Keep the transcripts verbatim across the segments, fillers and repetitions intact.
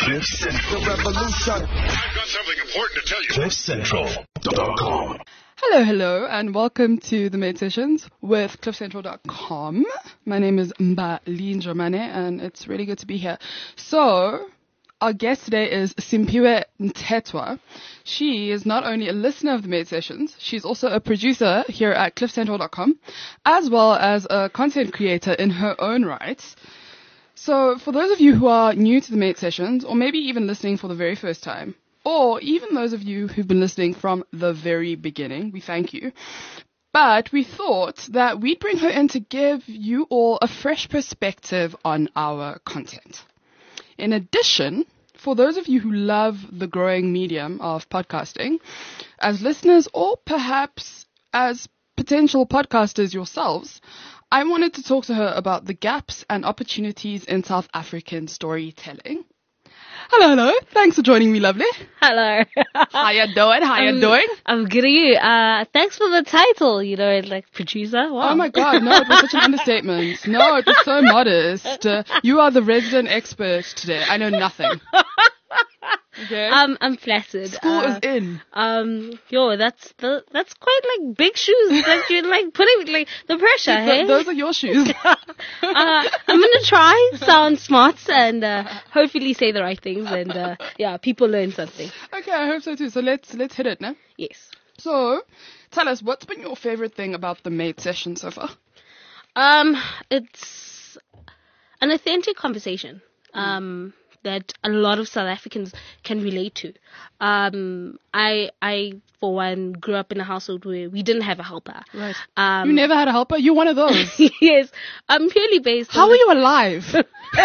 Cliff Central. The revolution. I've got something important to tell you. cliff central dot com. Hello, hello, and welcome to the Made Sessions with cliff central dot com. My name is Mbalini Njomane, and it's really good to be here. So, our guest today is Simphiwe Mthethwa. She is not only a listener of the Made Sessions, she's also a producer here at cliff central dot com, as well as a content creator in her own right. So, for those of you who are new to the Made Sessions, or maybe even listening for the very first time, or even those of you who've been listening from the very beginning, we thank you. But we thought that we'd bring her in to give you all a fresh perspective on our content. In addition, for those of you who love the growing medium of podcasting, as listeners or perhaps as potential podcasters yourselves, I wanted to talk to her about the gaps and opportunities in South African storytelling. Hello, hello. Thanks for joining me, lovely. Hello. How you doing? How you I'm, doing? I'm good. Are you? Uh, thanks for the title. You know, like producer. Wow. Oh my God, no, it was such an understatement. No, it was so modest. Uh, you are the resident expert today. I know nothing. Okay. Um, I'm flattered. School uh, is in. Um, yo, that's the that's quite like big shoes that you're like putting like the pressure. Th- hey, those are your shoes. uh, I'm gonna try sound smart and uh, hopefully say the right things and uh, yeah, people learn something. Okay, I hope so too. So let's let's hit it, no? Yes. So, tell us, what's been your favorite thing about the Made Session so far? Um, it's an authentic conversation. Um. That a lot of South Africans can relate to. Um, I, I, for one, grew up in a household where we didn't have a helper. Right. Um, You never had a helper? You're one of those. yes. I'm purely based How on... are you alive?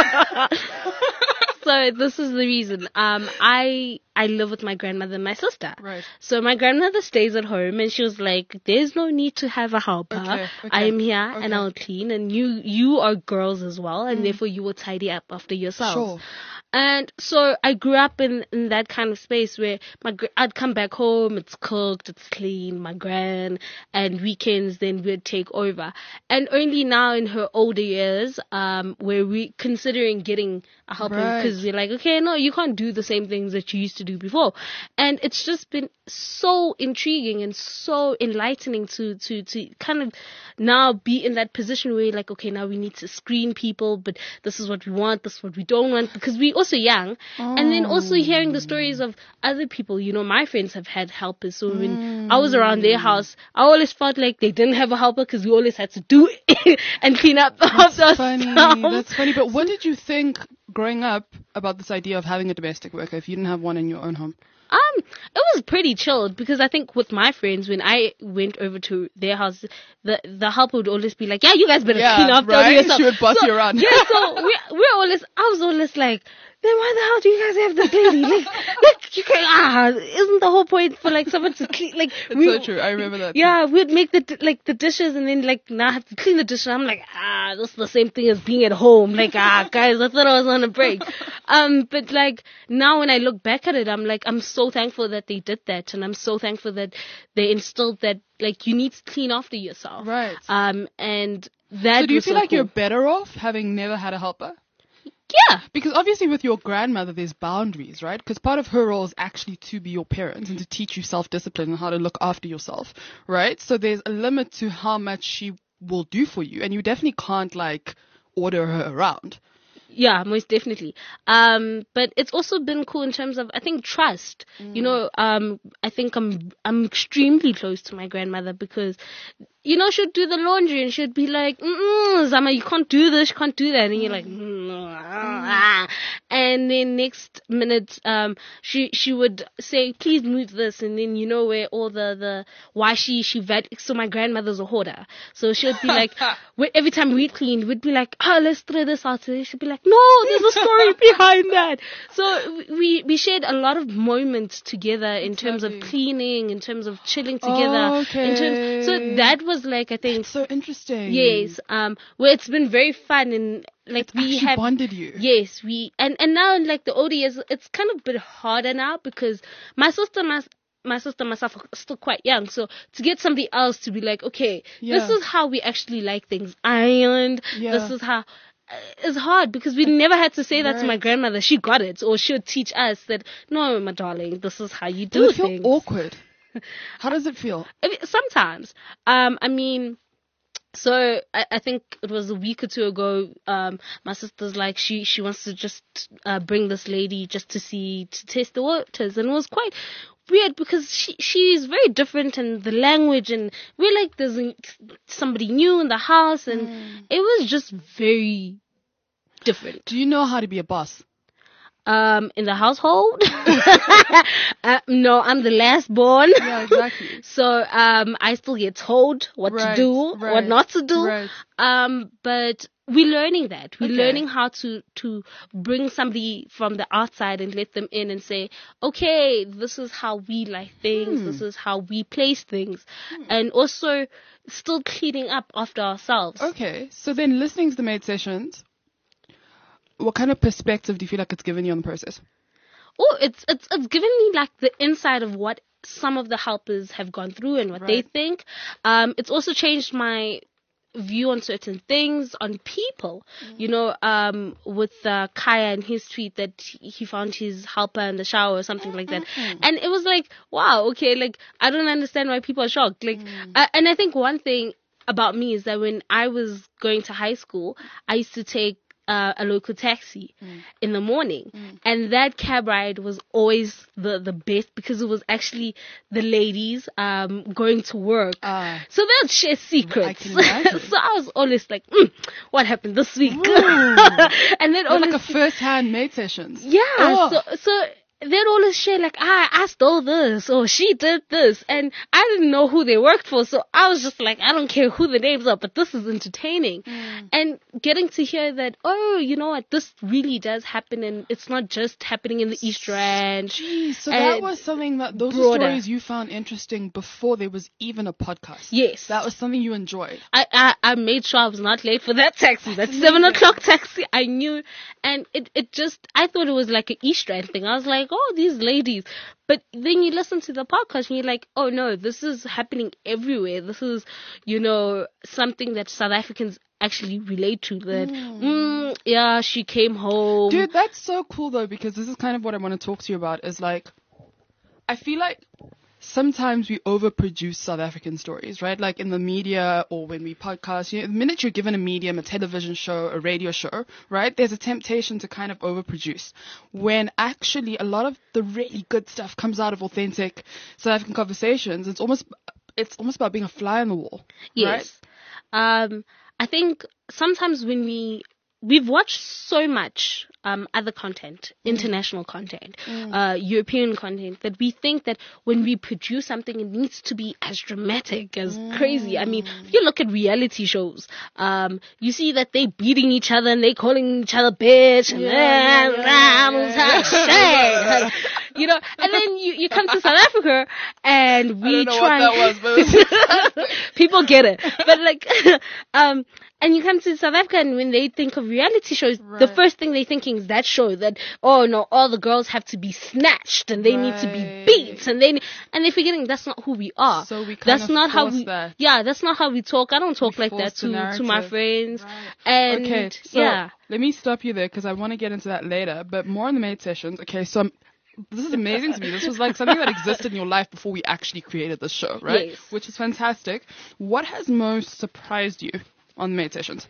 So this is the reason. Um, I I live with my grandmother and my sister. Right. So my grandmother stays at home, and she was like, "There's no need to have a helper. Okay, okay, I am here, okay. and I'll clean, and you you are girls as well, and therefore you will tidy up after yourselves." Sure. And so I grew up in, in that kind of space where my gr- I'd come back home, it's cooked, it's clean, my gran, and weekends then we'd take over. And only now in her older years, um, where we considering getting a helper Right. because we're like, okay, no, you can't do the same things that you used to do before. And it's just been so intriguing and so enlightening to, to, to kind of now be in that position where you're like, okay, now we need to screen people, but this is what we want, this is what we don't want, because we also young. Oh. And then also hearing the stories of other people, you know, my friends have had helpers. So when I was around their house, I always felt like they didn't have a helper because we always had to do it and clean up after That's funny. ourselves. That's funny. But what did you think growing up about this idea of having a domestic worker if you didn't have one in your own home? Um, it was pretty chilled because I think with my friends, when I went over to their house, the the helper would always be like, "Yeah, you guys better Yeah, clean up right? yourself." She would boss so, you around. Yeah, so we we're always I was always like, then why the hell do you guys have this lady? Like, like you can ah, isn't the whole point for like someone to clean? Like, It's we, so true. I remember that. Yeah, we'd make the like the dishes and then like now I have to clean the dishes. I'm like, ah, this is the same thing as being at home. Like, ah, guys, I thought I was on a break. Um, but like now when I look back at it, I'm like, I'm so thankful that they did that, and I'm so thankful that they instilled that like you need to clean after yourself. Right. Um, and that. So do you was feel so like cool. you're better off having never had a helper? Yeah. Because obviously with your grandmother, there's boundaries, right? Because part of her role is actually to be your parent and to teach you self-discipline and how to look after yourself, right? So there's a limit to how much she will do for you, and you definitely can't like order her around. Yeah, most definitely. Um, but it's also been cool in terms of, I think, trust. Mm. You know, um, I think I'm, I'm extremely close to my grandmother because, you know, she'd do the laundry and she'd be like, mm Zama, you can't do this, you can't do that. And you're like, mm, ah. And then next minute, um, she, she would say, please move this. And then, you know, where all the, the, why she, she vet, so my grandmother's a hoarder. So she'd be like, every time we'd clean, we'd be like, oh, let's throw this out. So she'd be like, no, there's a story behind that. So we, we shared a lot of moments together in That's terms lovely. of cleaning, in terms of chilling together. Oh, okay. In terms, so that was like, I think, So interesting. yes, um, where it's been very fun and like It's we actually have bonded you. Yes, we and and now in like the older years, it's kind of a bit harder now because my sister, my my sister, and myself are still quite young. So to get somebody else to be like, okay, Yeah. this is how we actually like things ironed. Yeah. This is how. is hard because we never had to say that to my Right. grandmother. She got it, or she would teach us that, no, my darling, this is how you do Does it feel things. awkward? How does it feel? I mean, sometimes. Um, I mean, so I, I think it was a week or two ago. Um, my sister's like she she wants to just uh, bring this lady just to see to test the waters, and it was quite weird because she she's very different in the language, and we're like there's a- somebody new in the house, and it was just very different. Do you know how to be a boss? Um, in the household, uh, no, I'm the last born. Yeah, exactly. So um, I still get told what Right, to do, what right, not to do. right. Um, but we're learning that. We're Okay. learning how to to bring somebody from the outside and let them in and say, okay, this is how we like things. Hmm. This is how we place things, and also still cleaning up after ourselves. Okay, so then listening to the maid sessions, what kind of perspective do you feel like it's given you on the process? Oh, it's it's it's given me like the inside of what some of the helpers have gone through and what they Right. think. Um, it's also changed my view on certain things, on people. You know, um, with uh, Kaya and his tweet that he he found his helper in the shower or something like that, and it was like, wow, okay, like I don't understand why people are shocked. Like, uh, and I think one thing about me is that when I was going to high school, I used to take uh, a local taxi in the morning, and that cab ride was always the the best because it was actually the ladies um going to work. Ah. So they'll share secrets. I can imagine. So I was always like, mm, what happened this week? And then They're always, like a first-hand maid sessions. yeah. Oh. So so they'd always share like, ah, I stole this or she did this, and I didn't know who they worked for. So I was just like, I don't care who the names are, but this is entertaining. And getting to hear that, oh, you know what, this really does happen, and it's not just happening in the East Rand. Geez, so that And was something that those are broader. stories you found interesting before there was even a podcast. Yes. That was something you enjoyed. I, I, I made sure I was not late for that taxi. That seven o'clock taxi, I knew. And it, it just, I thought it was like an East Rand thing. I was like, oh, these ladies. But then you listen to the podcast and you're like, oh no, this is happening everywhere. This is, you know, something that South Africans actually relate to. That, mm, yeah, she came home. Dude, that's so cool though, because this is kind of what I want to talk to you about is like, I feel like sometimes we overproduce South African stories, right? Like in the media or when we podcast, you know, the minute you're given a medium, a television show, a radio show, right? There's a temptation to kind of overproduce when actually a lot of the really good stuff comes out of authentic South African conversations. It's almost, it's almost about being a fly on the wall, right? Yes. Um, I think sometimes when we we've watched so much um other content, international content, uh European content, that we think that when we produce something, it needs to be as dramatic, as crazy. I mean, if you look at reality shows, um, you see that they beating each other and they calling each other bitch and Yeah, yeah, yeah, yeah, yeah. you know, and then you, you come to South Africa and we I don't know try. what that was, but People get it, but like, um, and you come to South Africa, and when they think of reality shows, the Right. first thing they're thinking is that show. That, oh no, all the girls have to be snatched and they need to be Right. beat, and they and they're forgetting that's not who we are. So we kind that's of not how force we. that. Yeah, that's not how we talk. I don't talk We like force that the to to my narrative. friends. Right. And Okay, so yeah, let me stop you there because I want to get into that later, but more on the maid sessions. Okay, so I'm, this is amazing to me. This was like something that existed in your life before we actually created this show, right? Yes. Which is fantastic. What has most surprised you on the maid sessions?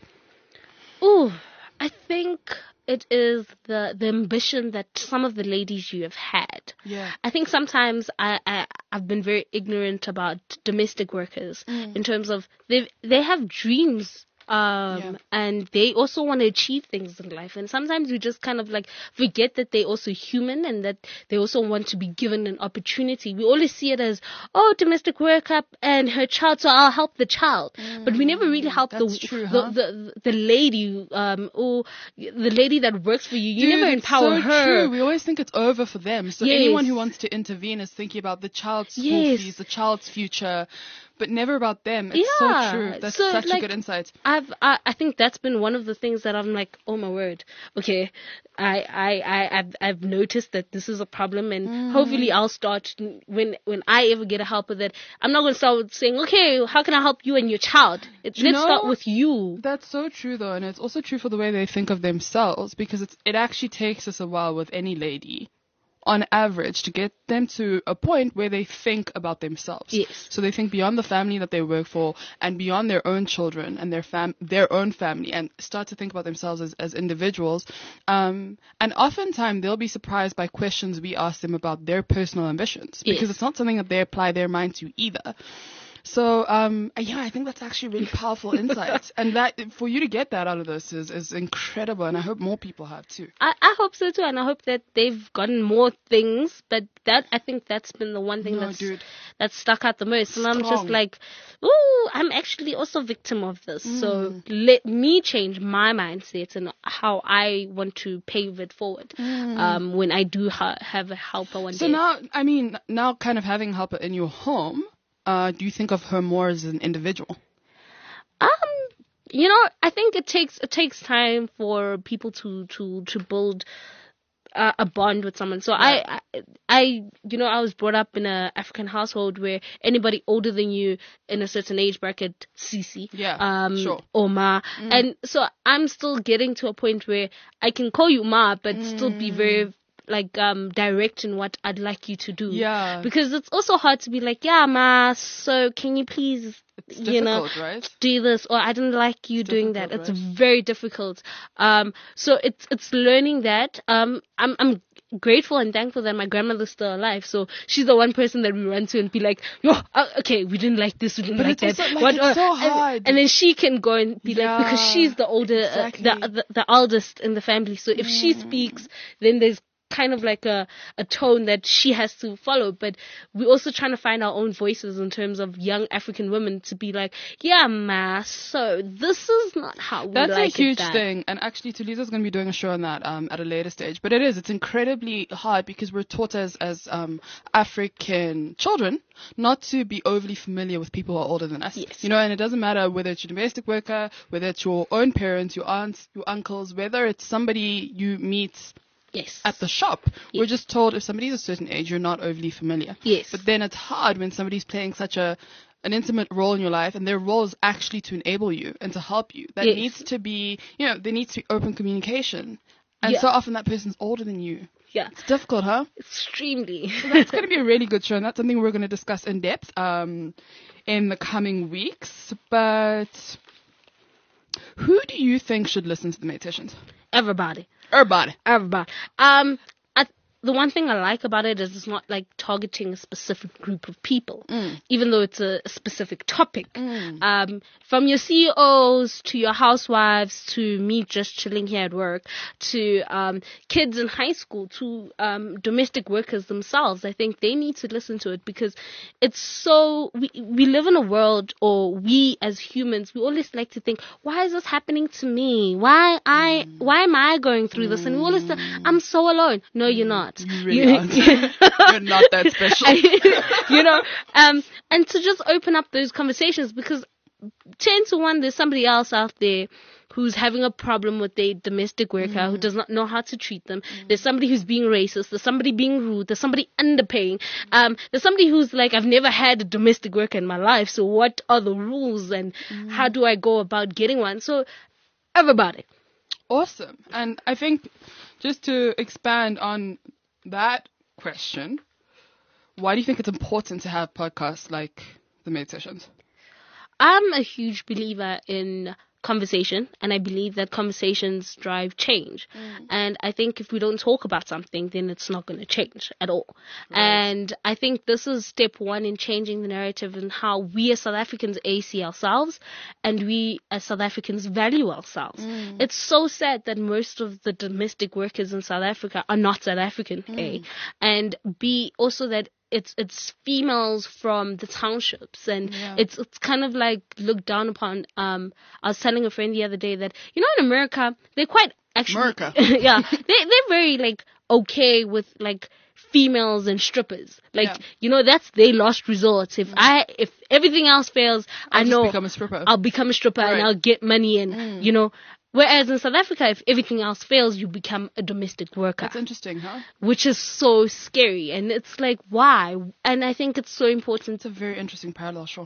ooh, I think it is the the ambition that some of the ladies you have had. Yeah. I think sometimes I, I I've been very ignorant about domestic workers in terms of they they have dreams. Um, Yeah. and they also want to achieve things in life. And sometimes we just kind of like forget that they're also human and that they also want to be given an opportunity. We always see it as, oh, domestic worker and her child, so I'll help the child. But we never really help the, that's true, the, huh? the, the lady, um, or the lady that works for you. You Dude, never it's empower so her. True. We always think it's over for them. So Yes. anyone who wants to intervene is thinking about the child's school Yes. fees, the child's future. but never about them. It's Yeah. so true. That's So, such like, a good insight. I've I, I think that's been one of the things that I'm like, oh my word, okay, I I I I've, I've noticed that this is a problem, and Mm. hopefully I'll start when when I ever get a help with it. I'm not going to start saying, okay, how can I help you and your child? It, you let's know- start with you. That's so true, though, and it's also true for the way they think of themselves, because it's, it actually takes us a while with any lady, on average, to get them to a point where they think about themselves. Yes. So they think beyond the family that they work for and beyond their own children and their fam- their own family, and start to think about themselves as, as individuals. Um, and oftentimes they'll be surprised by questions we ask them about their personal ambitions, because Yes. it's not something that they apply their mind to either. So, um, yeah, I think that's actually really powerful insight. And that, for you to get that out of this is, is incredible. And I hope more people have too. I, I hope so too, and I hope that they've gotten more things. But that I think that's been the one thing No, that's dude. that's stuck out the most. And I'm just Strong. like, ooh, I'm actually also a victim of this. So Mm. let me change my mindset and how I want to pave it forward. Um, when I do ha- have a helper one Mm. So day. now, I mean, now kind of having help in your home, uh, do you think of her more as an individual? Um, you know, I think it takes it takes time for people to to to build uh, a bond with someone. So Right. I, I, I, you know, I was brought up in a African household where anybody older than you in a certain age bracket, Sisi, Yeah, um, sure. or Ma, and so I'm still getting to a point where I can call you Ma, but still be very like um direct in what I'd like you to do. Yeah. Because it's also hard to be like, yeah, Ma, so can you please, It's you know, difficult, right? do this, or I didn't like you doing that. difficult, It's right? very difficult. Um, so it's it's learning that. Um, I'm I'm grateful and thankful that my grandmother's still alive. So she's the one person that we run to and be like, yo, uh, okay, we didn't like this, we didn't But like it's that. also, like, What, it's uh, so and- hard. And, then she can go and be like, because Yeah, she's the older, exactly. uh, the, the the eldest in the family. So if she speaks, then there's kind of like a, a tone that she has to follow, but we're also trying to find our own voices in terms of young African women to be like, yeah, ma, so this is not how we That's like a it huge done." thing, and actually Tulisa's going to be doing a show on that um, at a later stage. But it is, it's incredibly hard because we're taught as as um, African children not to be overly familiar with people who are older than us. Yes. You know, and it doesn't matter whether it's your domestic worker, whether it's your own parents, your aunts, your uncles, whether it's somebody you meet Yes. at the shop. We're Yes. just told if somebody's a certain age, you're not overly familiar. Yes. But then it's hard when somebody's playing such a an intimate role in your life, and their role is actually to enable you and to help you. That Yes. needs to be, you know, there needs to be open communication. And Yeah. so often that person's older than you. Yeah. It's difficult, huh? Extremely. That's going to be a really good show, and that's something we're going to discuss in depth um, in the coming weeks. But who do you think should listen to the Meditations? Everybody. Everybody. Everybody. Um, I, the one thing I like about it is it's not like targeting a specific group of people, even though it's a, a specific topic. Um, from your C E Os to your housewives to me just chilling here at work to um, kids in high school to um, domestic workers themselves. I think they need to listen to it because it's so, we, we live in a world, or we as humans, we always like to think, why is this happening to me? Why I, why am I going through this? And we always say, I'm so alone. No, you're not. You really aren't. You're not that special. you know, um, and to just open up those conversations, because ten to one, there's somebody else out there who's having a problem with their domestic worker who does not know how to treat them. There's somebody who's being racist. There's somebody being rude. There's somebody underpaying. Um, there's somebody who's like, I've never had a domestic worker in my life. So what are the rules and how do I go about getting one? So everybody. Awesome. And I think just to expand on that question, why do you think it's important to have podcasts like the Meditations? I'm a huge believer in conversation, and I believe that conversations drive change. And I think if we don't talk about something, then it's not going to change at all. And I think this is step one in changing the narrative and how we as South Africans A see ourselves, and we as South Africans value ourselves. It's so sad that most of the domestic workers in South Africa are not South African, A, and B, also that it's it's females from the townships, and Yeah. it's it's kind of like looked down upon. Um, I was telling a friend the other day that, you know, in America they're quite actually America. yeah, they they're very like okay with like females and strippers. Like, Yeah. you know, that's their last resort. If I, if everything else fails, I'll I just know become a stripper. I'll become a stripper and Right. I'll get money and, you know, whereas in South Africa, if everything else fails, you become a domestic worker, That's interesting, huh? which is so scary. And it's like, why? And I think it's so important. It's a very interesting parallel, sure.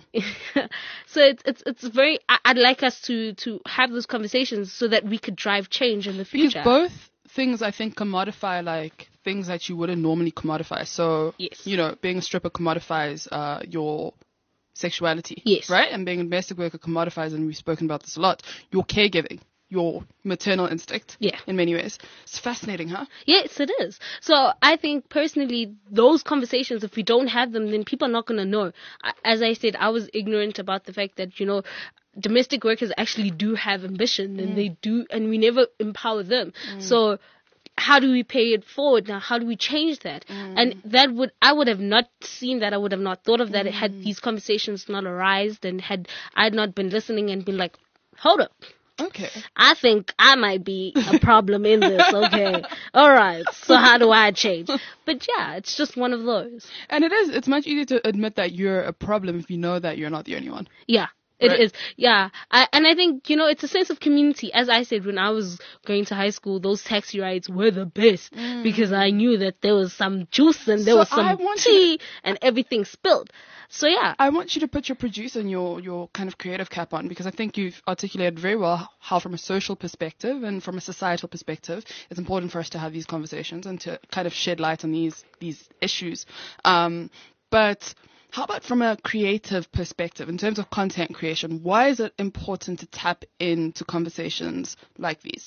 So it's, it's, it's very, I, I'd like us to, to have those conversations so that we could drive change in the Because future. both things, I think, commodify like things that you wouldn't normally commodify. So, Yes. you know, being a stripper commodifies uh, your sexuality. Yes. Right? And being a domestic worker commodifies, and we've spoken about this a lot, your caregiving, your maternal instinct. Yeah. In many ways. It's fascinating, huh? Yes, it is. So I think personally, those conversations, if we don't have them, then people are not going to know. I- As I said, I was ignorant about the fact that, you know, domestic workers actually do have ambition and they do, and we never empower them. So how do we pay it forward now? How do we change that? And that would, I would have not seen that. I would have not thought of that had these conversations not arisen and had I not been listening and been like, hold up. Okay. I think I might be a problem in this, okay? All right, so how do I change? But yeah, it's just one of those. And it is, it's much easier to admit that you're a problem if you know that you're not the only one. Yeah, it Right. is. Yeah, I, and I think, you know, it's a sense of community. As I said, when I was going to high school, those taxi rides were the best because I knew that there was some juice and there So was I some want you tea and everything spilled. So yeah, I want you to put your producer and your, your kind of creative cap on, because I think you've articulated very well how from a social perspective and from a societal perspective, it's important for us to have these conversations and to kind of shed light on these, these issues. Um, but how about from a creative perspective, in terms of content creation, why is it important to tap into conversations like these?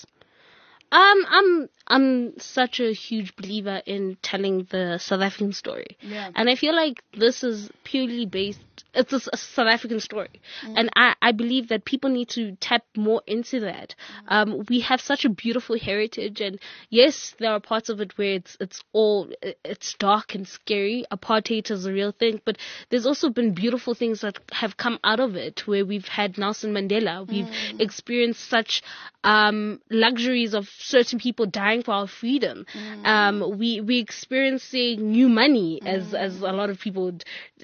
Um, I'm I'm such a huge believer in telling the South African story, Yeah. and I feel like this is purely based. It's a, s- a South African story, and I, I believe that people need to tap more into that. Um, we have such a beautiful heritage, and yes, there are parts of it where it's it's all it's dark and scary. Apartheid is a real thing, but there's also been beautiful things that have come out of it, where we've had Nelson Mandela, we've experienced such um, luxuries of certain people dying for our freedom. Um, we we experiencing new money, as as a lot of people would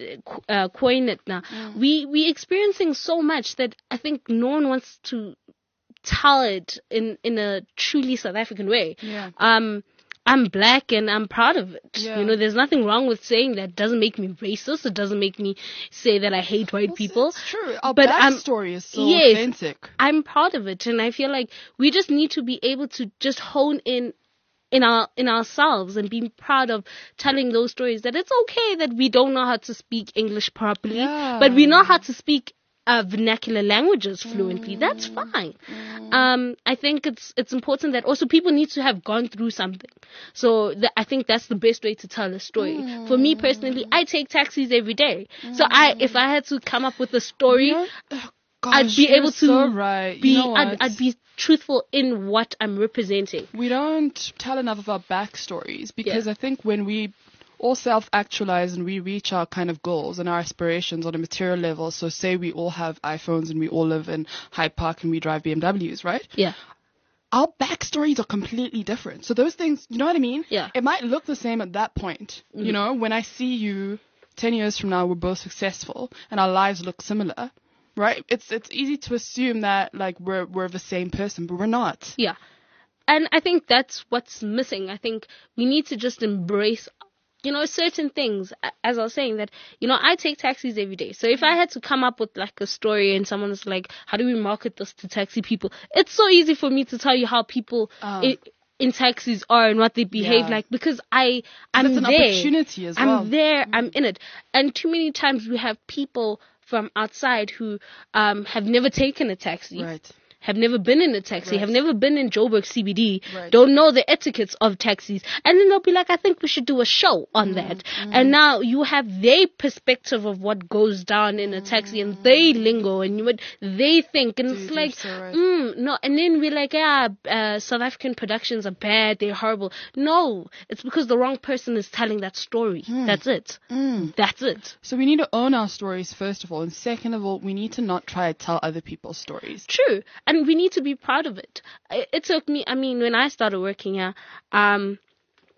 uh, coin it now. We we experiencing so much that I think no one wants to tell it in in a truly South African way. Yeah. Um. I'm black and I'm proud of it. Yeah. You know, there's nothing wrong with saying that. It doesn't make me racist. It doesn't make me say that I hate white people. It's true. Our But I'm- backstory is so yes. authentic. I'm proud of it, and I feel like we just need to be able to just hone in in our in ourselves and being proud of telling those stories. That it's okay that we don't know how to speak English properly, Yeah. but we know how to speak uh, vernacular languages fluently. That's fine. Um, I think it's it's important that also people need to have gone through something. So th- I think that's the best way to tell a story. For me personally, I take taxis every day. So I if I had to come up with a story. You know, oh, gosh, I'd be you're able to so right. be You know I'd, what? I'd be truthful in what I'm representing. We don't tell enough of our backstories, because Yeah. I think when we all self-actualize and we reach our kind of goals and our aspirations on a material level, so say we all have iPhones and we all live in Hyde Park and we drive B M Ws, right? Yeah. Our backstories are completely different. So those things, you know what I mean? Yeah. It might look the same at that point. You know, when I see you ten years from now, we're both successful and our lives look similar, right? It's it's easy to assume that like we're we're the same person, but we're not. Yeah. And I think that's what's missing. I think we need to just embrace, you know, certain things. A- As I was saying that, you know, I take taxis every day. So if I had to come up with like a story and someone's like, how do we market this to taxi people? It's so easy for me to tell you how people Ah. i- in taxis are and what they behave Yeah. like, because I, I'm It's an there. opportunity as I'm well. there. I'm in it. And too many times we have people from outside who um, have never taken a taxi. Right. Have never been in a taxi, Right. have never been in Joburg C B D, Right. don't know the etiquettes of taxis. And then they'll be like, I think we should do a show on Mm, that. And now you have their perspective of what goes down in a taxi and they lingo and what they think. And Dude, it's you're like, so right. mm, no. And then we're like, yeah, uh, South African productions are bad, they're horrible. No, it's because the wrong person is telling that story. Hmm. That's it. That's it. So we need to own our stories, first of all. And second of all, we need to not try to tell other people's stories. True, and we need to be proud of it. It, it took me. I mean, when I started working here, um,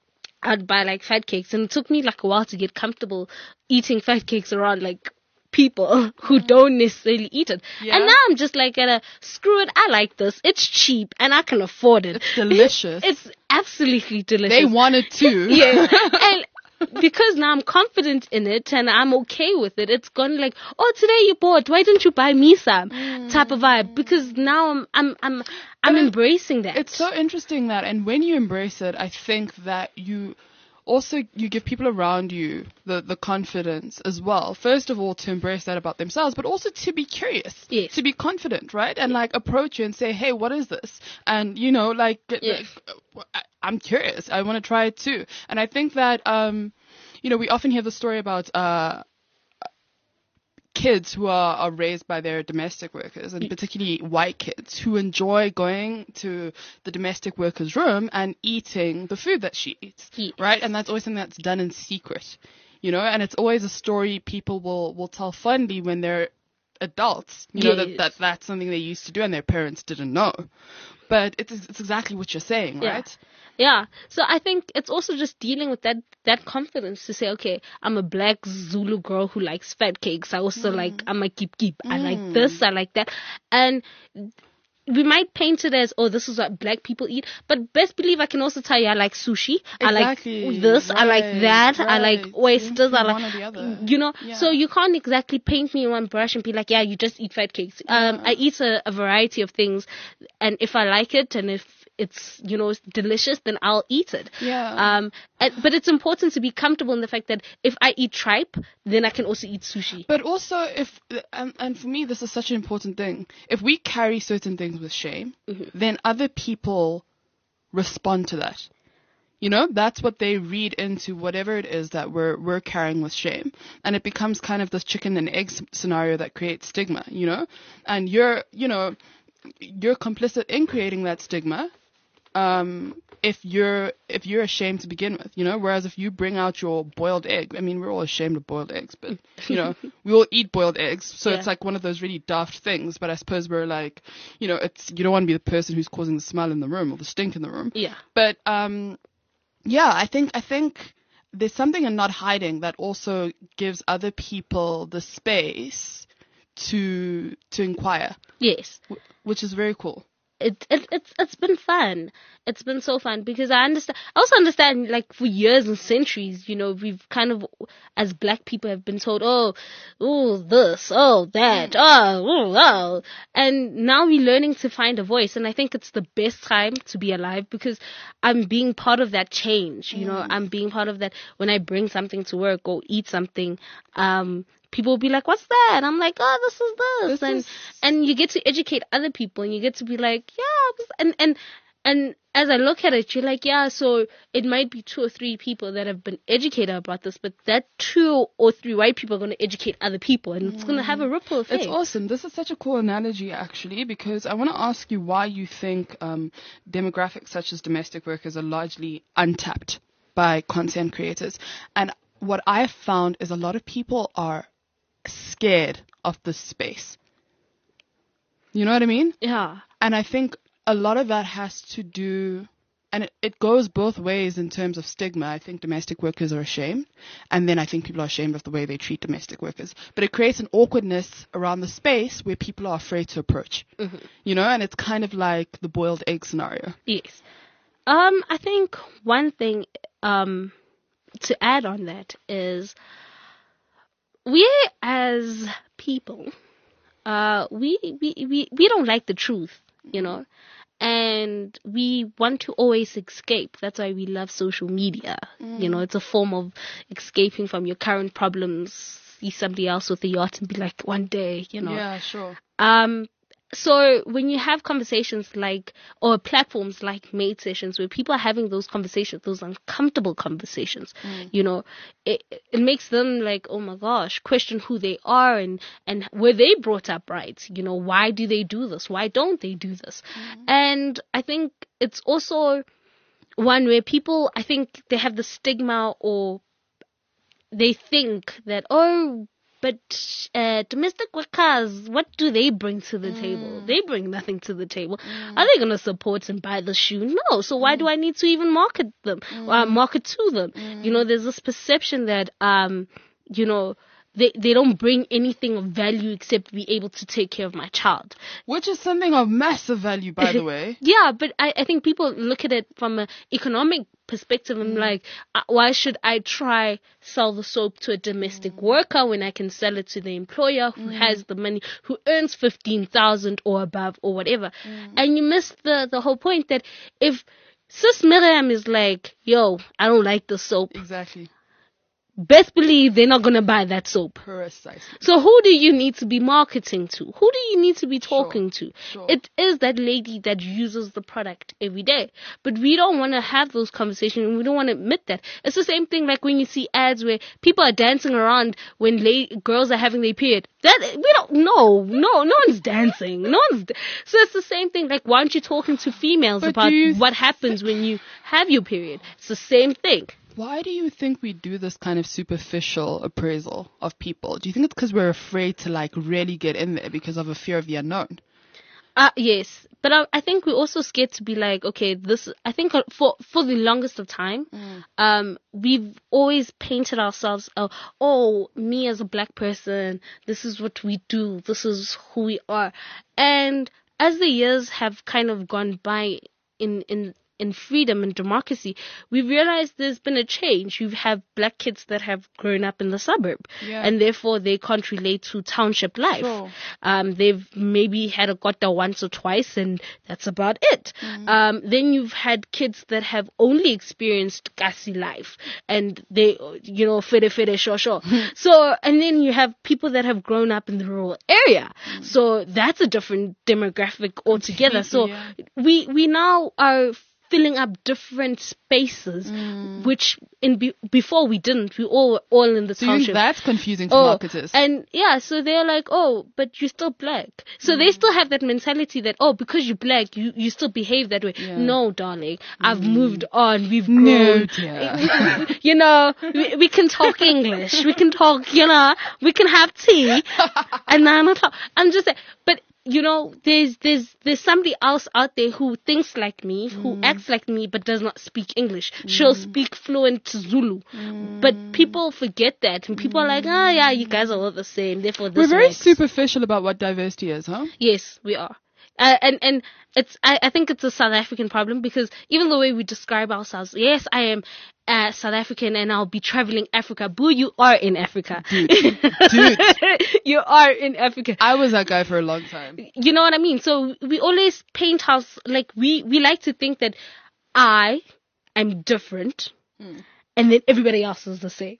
I'd buy like fat cakes, and it took me like a while to get comfortable eating fat cakes around like people who don't necessarily eat it. Yeah. And now I'm just like, at a screw it, I like this. It's cheap and I can afford it. It's delicious. It's absolutely delicious. They wanted to. Yeah. And because now I'm confident in it and I'm okay with it, it's gone like, oh, today you bought, why didn't you buy me some? Mm. Type of vibe. Because now I'm I'm I'm I'm But it- embracing that. It's so interesting that, and when you embrace it, I think that you also, you give people around you the, the confidence as well. First of all, to embrace that about themselves, but also to be curious, Yes. to be confident, right? And like approach you and say, hey, what is this? And you know, like, Yes. like, I- I'm curious. I want to try it too. And I think that, um, you know, we often hear the story about, uh, kids who are, are raised by their domestic workers, and particularly white kids who enjoy going to the domestic worker's room and eating the food that she eats, Yes. right? And that's always something that's done in secret, you know, and it's always a story people will, will tell fondly when they're adults, you know, that, Yes. that that's something they used to do and their parents didn't know. But it's, it's exactly what you're saying, Yeah. right? Yeah. So I think it's also just dealing with that, that confidence to say, okay, I'm a black Zulu girl who likes fat cakes. I also like, I'm a keep keep. I like this, I like that. And we might paint it as, oh, this is what black people eat. But best believe I can also tell you I like sushi. Exactly. I like this. I like Right, that. I like right. oysters. I One like, or the other. you know, Yeah. so you can't exactly paint me in one brush and be like, yeah, you just eat fat cakes. Um, I eat a, a variety of things. And if I like it and if it's, you know, delicious, then I'll eat it. Yeah. Um, and, but it's important to be comfortable in the fact that if I eat tripe, then I can also eat sushi. But also, if and, and for me, this is such an important thing. If we carry certain things with shame, then other people respond to that. You know, that's what they read into whatever it is that we're we're carrying with shame, and it becomes kind of this chicken and egg s- scenario that creates stigma. You know, and you're you know you're complicit in creating that stigma. Um, if you're if you're ashamed to begin with, you know, whereas if you bring out your boiled egg, I mean, we're all ashamed of boiled eggs, but you know, we all eat boiled eggs, so Yeah. it's like one of those really daft things. But I suppose we're like, you know, it's you don't want to be the person who's causing the smell in the room or the stink in the room. Yeah. But um, yeah, I think I think there's something in not hiding that also gives other people the space to to inquire, Yes. wh- which is very cool. It, it it's it's been fun. It's been so fun because I understand. I also understand, like, for years and centuries, you know, we've kind of, as black people, have been told, oh, oh, this, oh, that, oh, oh, oh, and now we're learning to find a voice, and I think it's the best time to be alive because I'm being part of that change. You know, I'm being part of that when I bring something to work or eat something. Um, people will be like, what's that? And I'm like, oh, this is this. This and is- and you get to educate other people and you get to be like, yeah, this- and, and, and as I look at it, you're like, yeah, so it might be two or three people that have been educated about this, but that two or three white people are going to educate other people and it's going to have a ripple effect. It's awesome. This is such a cool analogy, actually, because I want to ask you why you think um, demographics such as domestic workers are largely untapped by content creators. And what I've found is a lot of people are scared of this space. You know what I mean? Yeah. And I think a lot of that has to do, and it, it goes both ways in terms of stigma. I think domestic workers are ashamed, and then I think people are ashamed of the way they treat domestic workers. But it creates an awkwardness around the space where people are afraid to approach. You know, and it's kind of like the boiled egg scenario. Yes. Um, I think one thing um, to add on that is we as people, uh, we, we, we, we don't like the truth, you know, and we want to always escape. That's why we love social media. You know, it's a form of escaping from your current problems. See somebody else with a yacht and be like, one day, you know. Yeah, sure. Um, so when you have conversations like, or platforms like Made Sessions, where people are having those conversations, those uncomfortable conversations, you know, it it makes them like, oh my gosh, question who they are and and were they brought up right? You know, why do they do this? Why don't they do this? And I think it's also one where people, I think they have the stigma, or they think that, oh, but uh, domestic workers, what do they bring to the table? They bring nothing to the table. Are they going to support and buy the shoe? No. So why do I need to even market them, uh, market to them? You know, there's this perception that, um, you know, they, they don't bring anything of value except be able to take care of my child. Which is something of massive value, by the way. Yeah, but I, I think people look at it from an economic perspective and like, uh, why should I try sell the soap to a domestic worker when I can sell it to the employer who has the money, who earns fifteen thousand or above or whatever? And you miss the, the whole point that if Sis Miriam is like, yo, I don't like the soap, Exactly. best believe they're not going to buy that soap. Precisely. So who do you need to be marketing to? Who do you need to be talking to? Sure. It is that lady that uses the product every day. But we don't want to have those conversations. And we don't want to admit that. It's the same thing like when you see ads where people are dancing around when la- girls are having their period. That we don't know. No, no one's dancing. No one's. So it's the same thing. Like, why aren't you talking to females But about do you what happens when you have your period? It's the same thing. Why do you think we do this kind of superficial appraisal of people? Do you think it's because we're afraid to like really get in there because of a fear of the unknown? Uh, yes, but I, I think we're also scared to be like, okay, this, I think uh, for, for the longest of time, um, we've always painted ourselves, uh, oh, me as a black person, this is what we do, this is who we are. And as the years have kind of gone by in, in, in freedom and democracy, we realized there's been a change. You have black kids that have grown up in the suburb, Yeah. and therefore they can't relate to township life. Sure. Um, they've maybe had a gota once or twice, and that's about it. Um, then you've had kids that have only experienced Kasi life, and they, you know, fere fere sure sure. So, and then you have people that have grown up in the rural area. So that's a different demographic altogether. So yeah. we we now are filling up different spaces, which in be- before we didn't. We all all in the So you think township. that's confusing to Oh, marketers? and yeah, so they're like, oh, but you're still black. So they still have that mentality that, oh, because you're black, you, you still behave that way. Yeah. No, darling, I've moved on. We've No, grown. dear. You know, we, we can talk English. We can talk, you know, we can have tea at nine o'clock. I'm just saying, but you know, there's there's there's somebody else out there who thinks like me, who acts like me, but does not speak English. She'll speak fluent Zulu, but people forget that, and people are like, oh yeah, you guys are all the same. Therefore, this We're very works. superficial about what diversity is, huh? Yes, we are. Uh, and and it's I, I think it's a South African problem, because even the way we describe ourselves, yes, I am uh, South African and I'll be traveling Africa. Boo, you are in Africa. Dude. Dude. You are in Africa. I was that guy for a long time. You know what I mean? So we always paint us like we, we like to think that I am different and then everybody else is the same.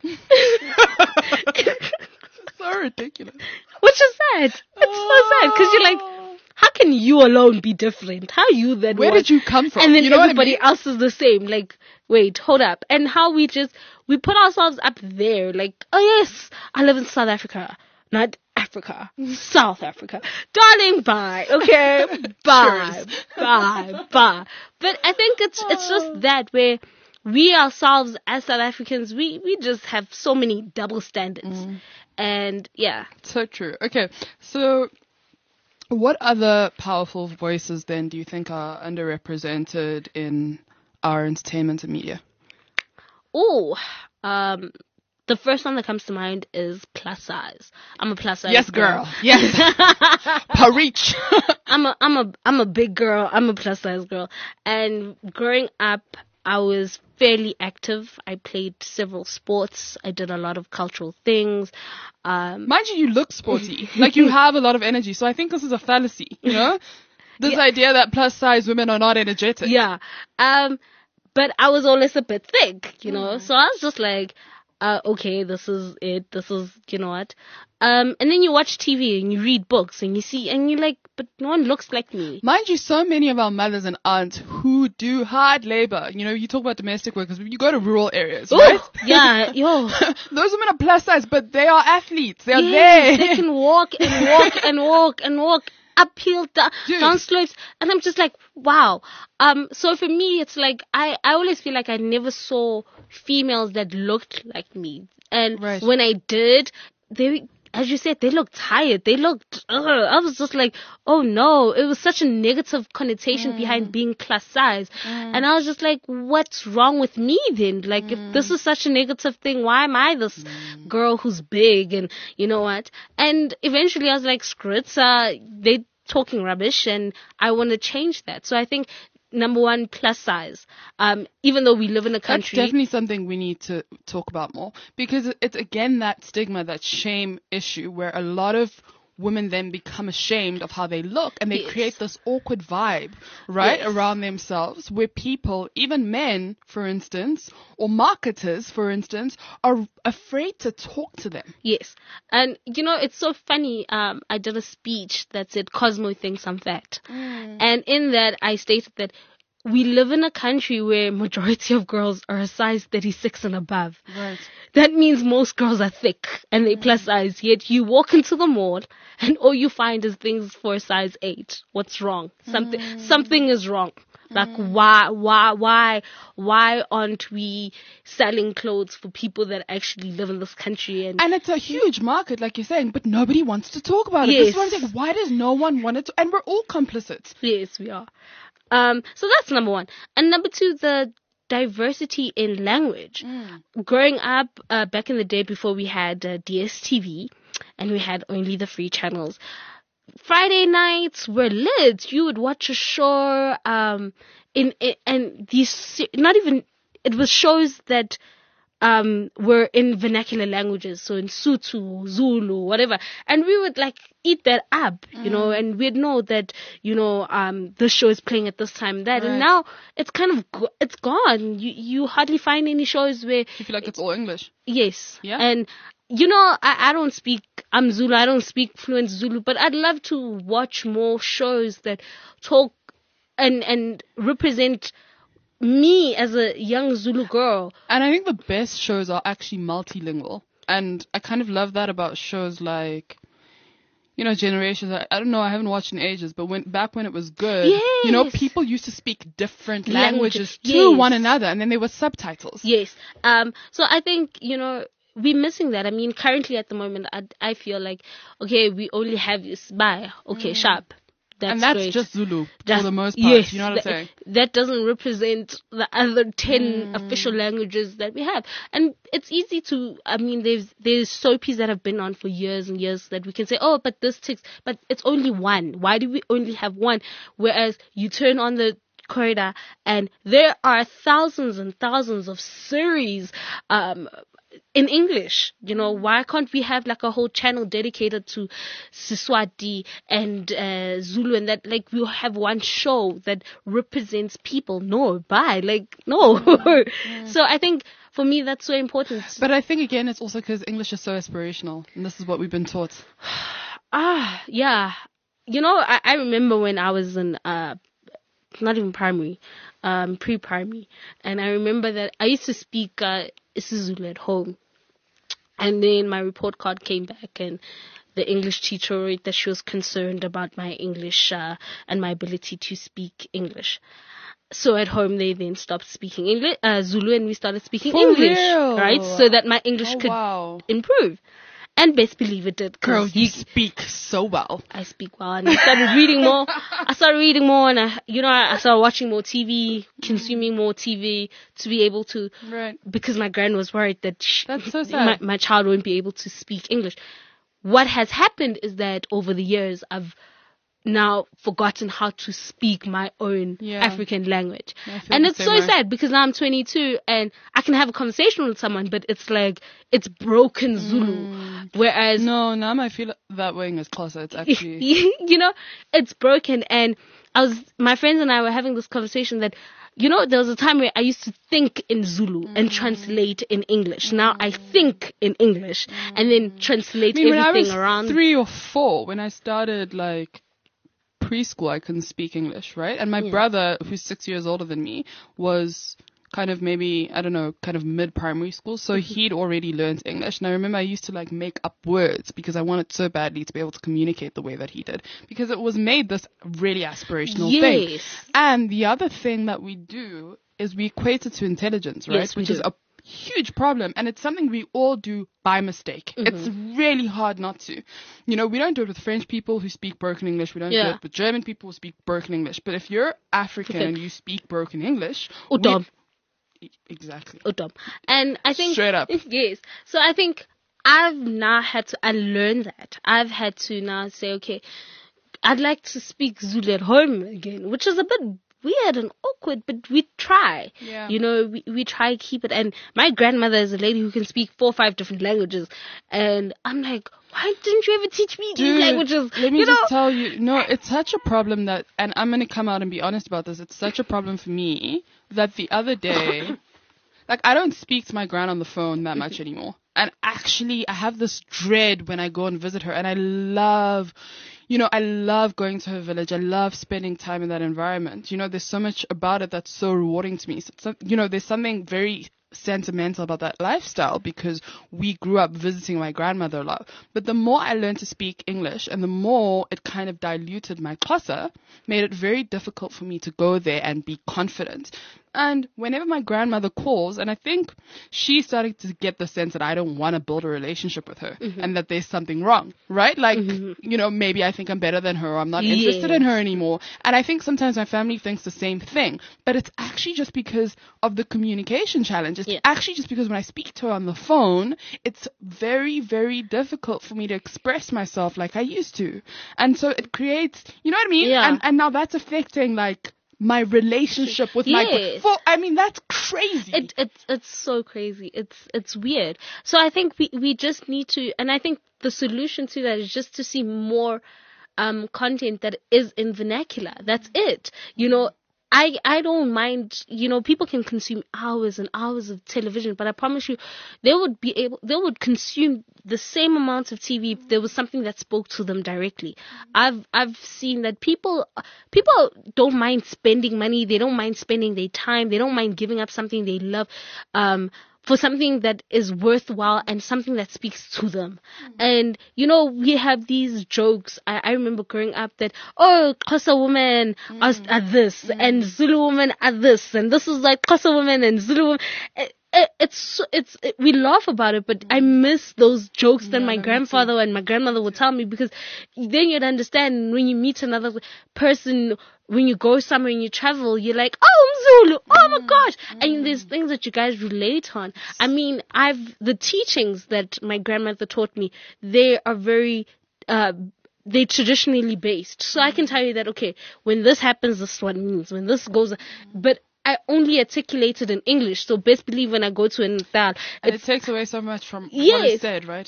So ridiculous. Which is sad. It's so sad, because you're like, how can you alone be different? How you then Where want- did you come from? And then You know what I everybody mean? else is the same. Like, wait, hold up. And how we just, we put ourselves up there. Like, oh yes, I live in South Africa. Not Africa. South Africa. Darling, bye. Okay? Bye. Bye. Bye. But I think it's, it's just that where we ourselves as South Africans, we, we just have so many double standards. And yeah. So true. Okay, so what other powerful voices then do you think are underrepresented in our entertainment and media? Oh, um, the first one that comes to mind is plus size. I'm a plus size Yes, girl. Yes. Parich. I'm a I'm a I'm a big girl. I'm a plus size girl. And growing up, I was fairly active. I played several sports. I did a lot of cultural things. Um, Mind you, you look sporty. Like you have a lot of energy. So I think this is a fallacy, you know? This Yeah. idea that plus size women are not energetic. yeah. Um, but I was always a bit thick, you know. So I was just like, uh, okay, this is it. This is, you know what? Um, and then you watch T V and you read books and you see, and you're like, but no one looks like me. Mind you, so many of our mothers and aunts who do hard labor, you know, you talk about domestic workers, you go to rural areas, Ooh, right? yeah, yo. Those women are plus size, but they are athletes. They are Yes, there. they can walk and walk and walk and walk uphill, down, Dude. down slopes, and I'm just like, wow. Um, so for me, it's like I, I always feel like I never saw females that looked like me, and Right. when I did, they, as you said, they looked tired. They looked, ugh. I was just like, oh no, it was such a negative connotation Mm. behind being plus size. And I was just like, what's wrong with me then? Like, if this is such a negative thing, why am I this girl who's big? And you know what? And eventually I was like, screw it, uh, they talking rubbish and I want to change that. So I think, number one, plus size. Um, even though we live in a That's country. definitely something we need to talk about more, because it's again that stigma, that shame issue, where a lot of women then become ashamed of how they look, and they Yes. create this awkward vibe, right, Yes. around themselves, where people, even men, for instance, or marketers, for instance, are afraid to talk to them. Yes. And, you know, it's so funny. Um, I did a speech that said Cosmo thinks I'm fat. And in that, I stated that we live in a country where majority of girls are a size thirty-six and above. Right. That means most girls are thick and they plus size. Yet you walk into the mall and all you find is things for a size eight. What's wrong? Something, something is wrong. Like why, why, why, why aren't we selling clothes for people that actually live in this country? And, And it's a huge market, like you're saying, but nobody wants to talk about it. This is what I'm Yes. saying. Why does no one want it to? And we're all complicit. yes, we are. Um, so that's number one. And number two, the diversity in language. Growing up, uh, back in the day before we had uh, D S T V and we had only the free channels, Friday nights were lit. You would watch a show, um, in, in and these, se- not even, it was shows that um were in vernacular languages, so in Sotho, Zulu, whatever, and we would like eat that up, you know, and we'd know that, you know, um this show is playing at this time, that, Right. and now it's kind of go- it's gone. You you hardly find any shows where You feel like it's all English. yes, Yeah. and you know, I, I don't speak, I'm Zulu, I don't speak fluent Zulu, but I'd love to watch more shows that talk and and represent me as a young Zulu girl. And I think the best shows are actually multilingual. And I kind of love that about shows like, you know, Generations. I, I don't know, I haven't watched in ages, but when back when it was good, you know, Yes. people used to speak different Languages, languages to yes. one another, and then there were subtitles. Yes. Um. So I think, you know, we're missing that. I mean, currently at the moment, I, I feel like, okay, we only have Isbaya. Okay, sharp. That's and that's great. just Zulu for That's- the most part. yes, you know what I'm that, saying? That doesn't represent the other ten official languages that we have. And it's easy to, I mean, there's, there's soapies that have been on for years and years that we can say, oh, but this ticks, but it's only one. Why do we only have one? Whereas you turn on the corridor and there are thousands and thousands of series, um, in English. You know, why can't we have like a whole channel dedicated to Siswati and uh, Zulu, and that like we'll have one show that represents people? No, bye. Like, no. So I think for me that's so important. But I think, again, it's also because English is so aspirational, and this is what we've been taught. Ah, yeah. You know, I, I remember when I was in, uh, not even primary, um, pre-primary, and I remember that I used to speak uh, isiZulu at home, and then my report card came back, and the English teacher wrote that she was concerned about my English uh, and my ability to speak English. So at home, they then stopped speaking English, uh, Zulu, and we started speaking For English, real? right? So that my English Oh, could wow. improve. And best believe it did. 'cause Girl, you speak so well. I speak well, and I started reading more. I started reading more, and I, you know, I started watching more T V, consuming more T V to be able to, Right. because my grand was worried that she, That's so my, sad. my child won't be able to speak English. What has happened is that over the years, I've now forgotten how to speak my own Yeah. African language. I feel And the it's same so way. sad because now I'm twenty-two and I can have a conversation with someone, but it's like, it's broken Zulu. Whereas No, now I feel that way in this class. It's actually... you know, it's broken. And I was, my friends and I were having this conversation that, you know, there was a time where I used to think in Zulu and translate in English. Now I think in English and then translate I mean, when I everything was around. three or four, when I started, like, preschool, I couldn't speak English, right? And my brother, who's six years older than me, was kind of maybe, I don't know, kind of mid-primary school, so he'd already learned English. And I remember I used to, like, make up words because I wanted so badly to be able to communicate the way that he did, because it was made this really aspirational thing. Yes. And the other thing that we do is we equate it to intelligence, right? Yes, we Which is do. a huge problem, and it's something we all do by mistake. Mm-hmm. It's really hard not to. You know, we don't do it with French people who speak broken English. We don't do Yeah. it with German people who speak broken English. But if you're African Okay. and you speak broken English, Or we- dumb. E- exactly. Or dumb. And I think Straight up. Yes. So I think I've now had to unlearn that. I've had to now say, okay, I'd like to speak Zulu at home again, which is a bit weird and awkward, but we try. Yeah. You know, we, we try to keep it. And my grandmother is a lady who can speak four or five different languages. And I'm like, why didn't you ever teach me these Dude, languages? let me you just know? tell you, no, it's such a problem that, and I'm going to come out and be honest about this, it's such a problem for me that the other day, like, I don't speak to my gran on the phone that much anymore. And actually, I have this dread when I go and visit her, and I love, you know, I love going to her village. I love spending time in that environment. You know, there's so much about it that's so rewarding to me. So, so, you know, there's something very sentimental about that lifestyle because we grew up visiting my grandmother a lot. But the more I learned to speak English and the more it kind of diluted my Xhosa, made it very difficult for me to go there and be confident. And whenever my grandmother calls, and I think she's starting to get the sense that I don't want to build a relationship with her Mm-hmm. and that there's something wrong, right? Like, you know, maybe I think I'm better than her or I'm not interested in Yes. her anymore. And I think sometimes my family thinks the same thing, but it's actually just because of the communication challenge. It's Yeah. actually just because when I speak to her on the phone, it's very, very difficult for me to express myself like I used to. And so it creates, you know what I mean? Yeah. And, and now that's affecting like my relationship with my, Yes. for, I mean, that's crazy. It, it's it's so crazy. It's it's weird. So I think we, we just need to, and I think the solution to that is just to see more um content that is in vernacular. That's it. You know, I I don't mind. You know, people can consume hours and hours of television, but I promise you, they would be able, they would consume the same amount of T V if there was something that spoke to them directly. I've I've seen that people people don't mind spending money. They don't mind spending their time. They don't mind giving up something they love. Um, for something that is worthwhile and something that speaks to them. And, you know, we have these jokes. I, I remember growing up that, oh, Xhosa women are, are this, and Zulu women are this, and this is like Xhosa women and Zulu women. It, it, it's, it's, it, we laugh about it, but I miss those jokes that Yeah, my me grandfather and my grandmother would tell me, because then you'd understand when you meet another person, when you go somewhere and you travel, you're like, oh, I'm Zulu, oh my gosh. And there's things that you guys relate on. I mean, I've, the teachings that my grandmother taught me, they are very, uh, they're traditionally based. So I can tell you that, okay, when this happens, this is what it means. When this goes, but I only articulate it in English. So best believe when I go to an Natal, and it it's, takes away so much from what Yes. is said, right?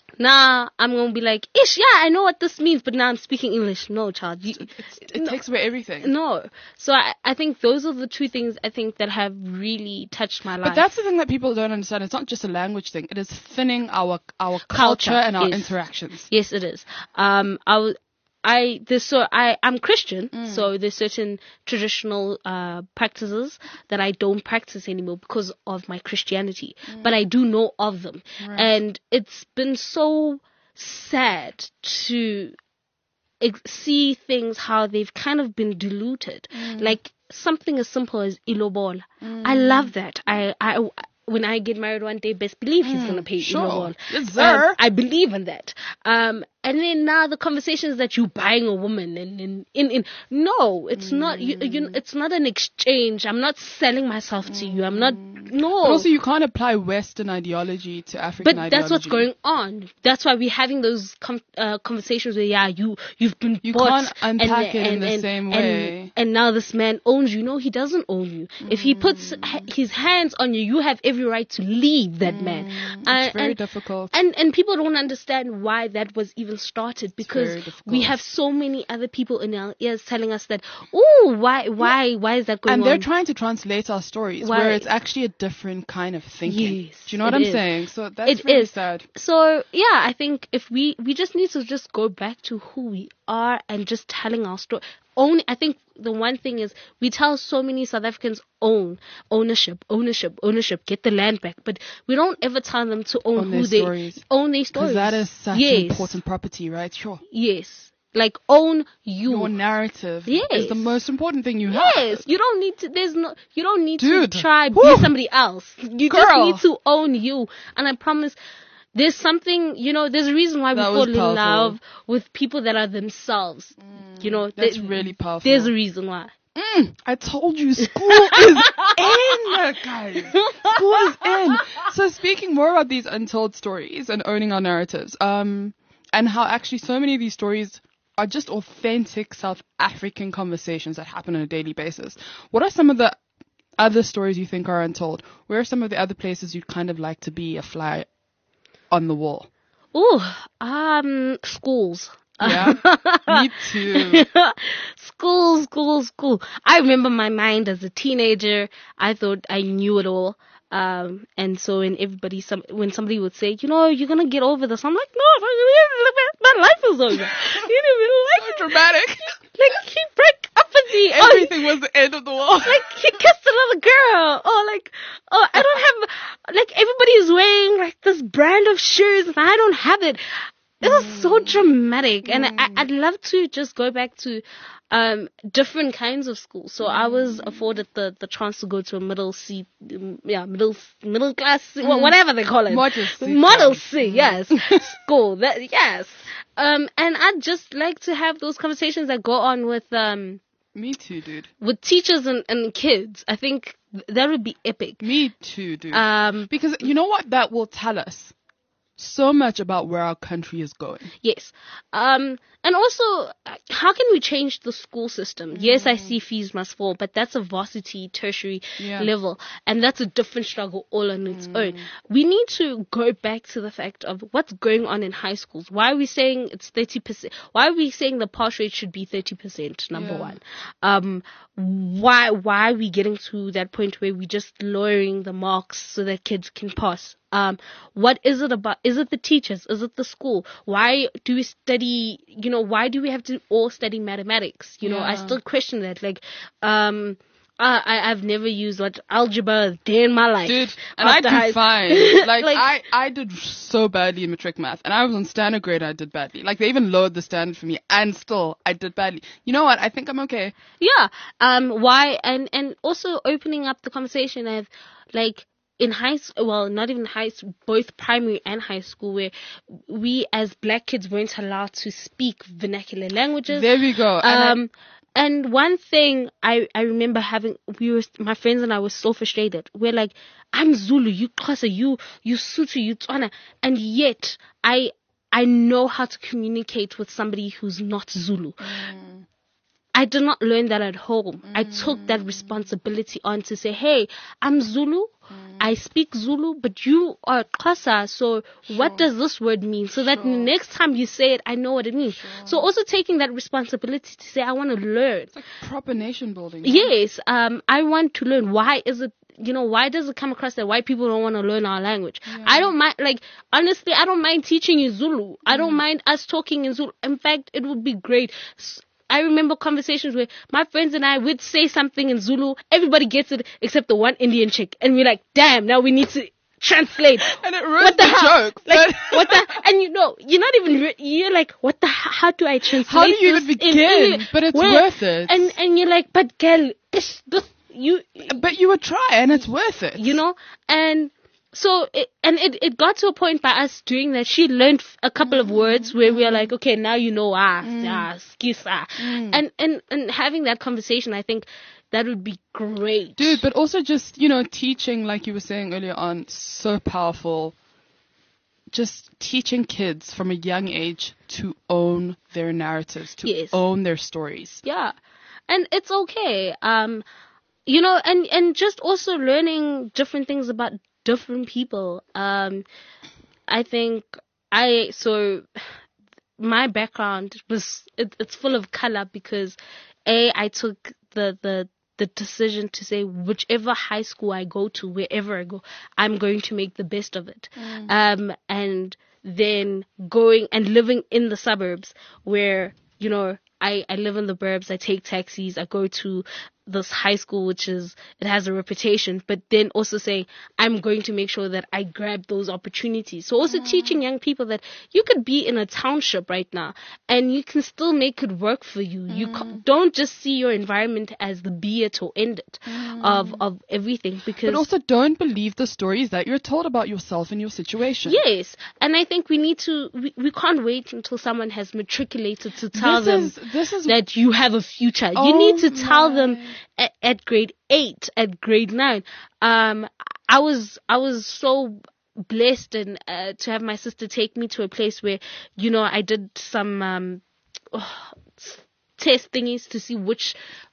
nah, I'm going to be like, ish, yeah, I know what this means, but now I'm speaking English. No, child. You, It's, it takes away everything. no. So I, I think those are the two things I think that have really touched my life. But that's the thing that people don't understand. It's not just a language thing. It is thinning our our culture, Culture, and our yes. interactions. Yes, it is. Um, I was, I, there's so, I, I'm Christian, Mm. so there's certain traditional, uh, practices that I don't practice anymore because of my Christianity, but I do know of them. Mm. Right. And it's been so sad to ex- see things, how they've kind of been diluted. Mm. Like something as simple as ilobola. I love that. I, I, when I get married one day, best believe he's gonna pay Mm. sure. ilobola. Yes, sir. Um, I believe in that. Um, and then now the conversations that you buying a woman and in, in, in, no, it's not, you, you, Mm. it's not an exchange. I'm not selling myself to you. I'm not, no. But also, you can't apply Western ideology to African But ideology. that's what's going on. That's why we're having those com- uh, conversations where, yeah, you, you've been You bought. can't unpack it in the same and, way. And now this man owns you. No, he doesn't own you. If he puts Mm. h- his hands on you, you have every right to leave that man. Mm. It's Uh, very and, difficult. And, and people don't understand why that was even started, because very difficult. we have so many other people in our ears telling us that, oh, why, why, why is that going And on? they're trying to translate our stories Why? where it's actually a different kind of thinking. Yes, Do you know what it I'm is. saying? So that's It really is. sad. So yeah, I think if we we just need to just go back to who we are and just telling our story. Only I think the one thing is we tell so many South Africans own ownership, ownership, ownership, get the land back, but we don't ever tell them to own Own who their they stories. own their stories. Because that is such yes. important property, right? Sure. Yes. Like, own you. Your narrative Yes. is the most important thing you have. Yes, you don't need to. There's no. You don't need Dude. to try Whew. be somebody else. You Girl. just need to own you. And I promise, there's something. You know, there's a reason why we That fall was in powerful. love with people that are themselves. you know, That's there- really powerful. There's a reason why. Mm, I told you, school is in, guys. School is in. So speaking more about these untold stories and owning our narratives, um, and how actually so many of these stories are just authentic South African conversations that happen on a daily basis. What are some of the other stories you think are untold? Where are some of the other places you'd kind of like to be a fly on the wall? Ooh, um, schools. Yeah, me too. School, school, school. I remember my mind as a teenager. I thought I knew it all. Um, and so when everybody, some, when somebody would say, you know, you're gonna get over this, I'm like, no, my life is over. You know, So like, dramatic. like he broke up with me. Oh, Everything was the end of the world. like he kissed another girl. Oh, like, oh, I don't have, like everybody is wearing like this brand of shoes and I don't have it. It was so dramatic, and I, I'd love to just go back to um, different kinds of schools. So I was afforded the, the chance to go to a middle C, um, yeah, middle middle class, C, wha- whatever they call it, Model C. model C, yes, school. That yes, um, and I'd just like to have those conversations that go on with um Me too, dude. with teachers and, and kids. I think that would be epic. Me too, dude. Um, Because you know what that will tell us? So much about where our country is going. Yes. Um, and also, uh, how can we change the school system? Yes, I see fees must fall, but that's a varsity, tertiary Yeah. level. And that's a different struggle all on its own. We need to go back to the fact of what's going on in high schools. Why are we saying it's thirty percent? Why are we saying the pass rate should be thirty percent, number Yeah. one? Um, why, why are we getting to that point where we're just lowering the marks so that kids can pass? Um, what is it about? Is it the teachers? Is it the school? Why do we study, you know, why do we have to all study mathematics? You know, I Yeah. still question that. Like, um, I, I, I've never used what algebra a day in my life. Dude, and I After did high- fine. Like, Like- I, I did so badly in matric math, and I was on standard grade, I did badly. Like, they even lowered the standard for me, and still, I did badly. You know what? I think I'm okay. Yeah. Um, why? And, and also opening up the conversation of, like, in high school, well, not even high school, both primary and high school, where we as black kids weren't allowed to speak vernacular languages. There we go. And I- Um, and one thing I, I remember having, we were, my friends and I were so frustrated. We're like, I'm Zulu, you Xhosa, you, you Sotho, you Tswana. And yet, I, I know how to communicate with somebody who's not Zulu. I did not learn that at home. I took that responsibility on to say, hey, I'm Zulu. I speak Zulu, but you are Xhosa. So what does this word mean? So that next time you say it, I know what it means. So also taking that responsibility to say, I want to learn. it's like proper nation building. Yes, um, I want to learn. Why is it, you know, why does it come across that white people don't want to learn our language? I don't mind, like, honestly, I don't mind teaching you Zulu. I don't mind us talking in Zulu. In fact, it would be great. S- I remember conversations where my friends and I would say something in Zulu. Everybody gets it except the one Indian chick. And we're like, damn, now we need to translate. And it ruins What the the hell? joke. Like, but- what the, and you know, you're not even, re- you're like, what the, h- how do I translate How do you even this in begin? English? But it's Where- worth it. And, and you're like, but girl, this, this, you, But you would try, and it's worth it. you know, and so it, and it, it got to a point by us doing that. She learned a couple of words where we are like, okay, now you know ah, ah skisa, and and and having that conversation, I think that would be great, Dude, but also just, you know, teaching, like you were saying earlier on, so powerful. Just teaching kids from a young age to own their narratives, to Yes. own their stories. Yeah, and it's okay. Um, you know, and and just also learning different things about different people. Um, I think I so my background was it, it's full of color because a I took the the the decision to say whichever high school I go to, wherever I go, I'm going to make the best of it. Um, and then going and living in the suburbs where, you know, I, I live in the burbs, I take taxis, I go to this high school, which is, it has a reputation, but then also saying, I'm going to make sure that I grab those opportunities. So also Mm. teaching young people that you could be in a township right now and you can still make it work for you. Mm. You co- don't just see your environment as the be it or end it Mm. of, of everything, because But also don't believe the stories that you're told about yourself and your situation. yes, and I think we need to, we, we can't wait until someone has matriculated to tell This them is, this is that you have a future. Oh You need to tell them my. at, at grade eight, at grade nine. Um, I was, I was so blessed and uh, to have my sister take me to a place where, you know, I did some um, oh, test thingies to see which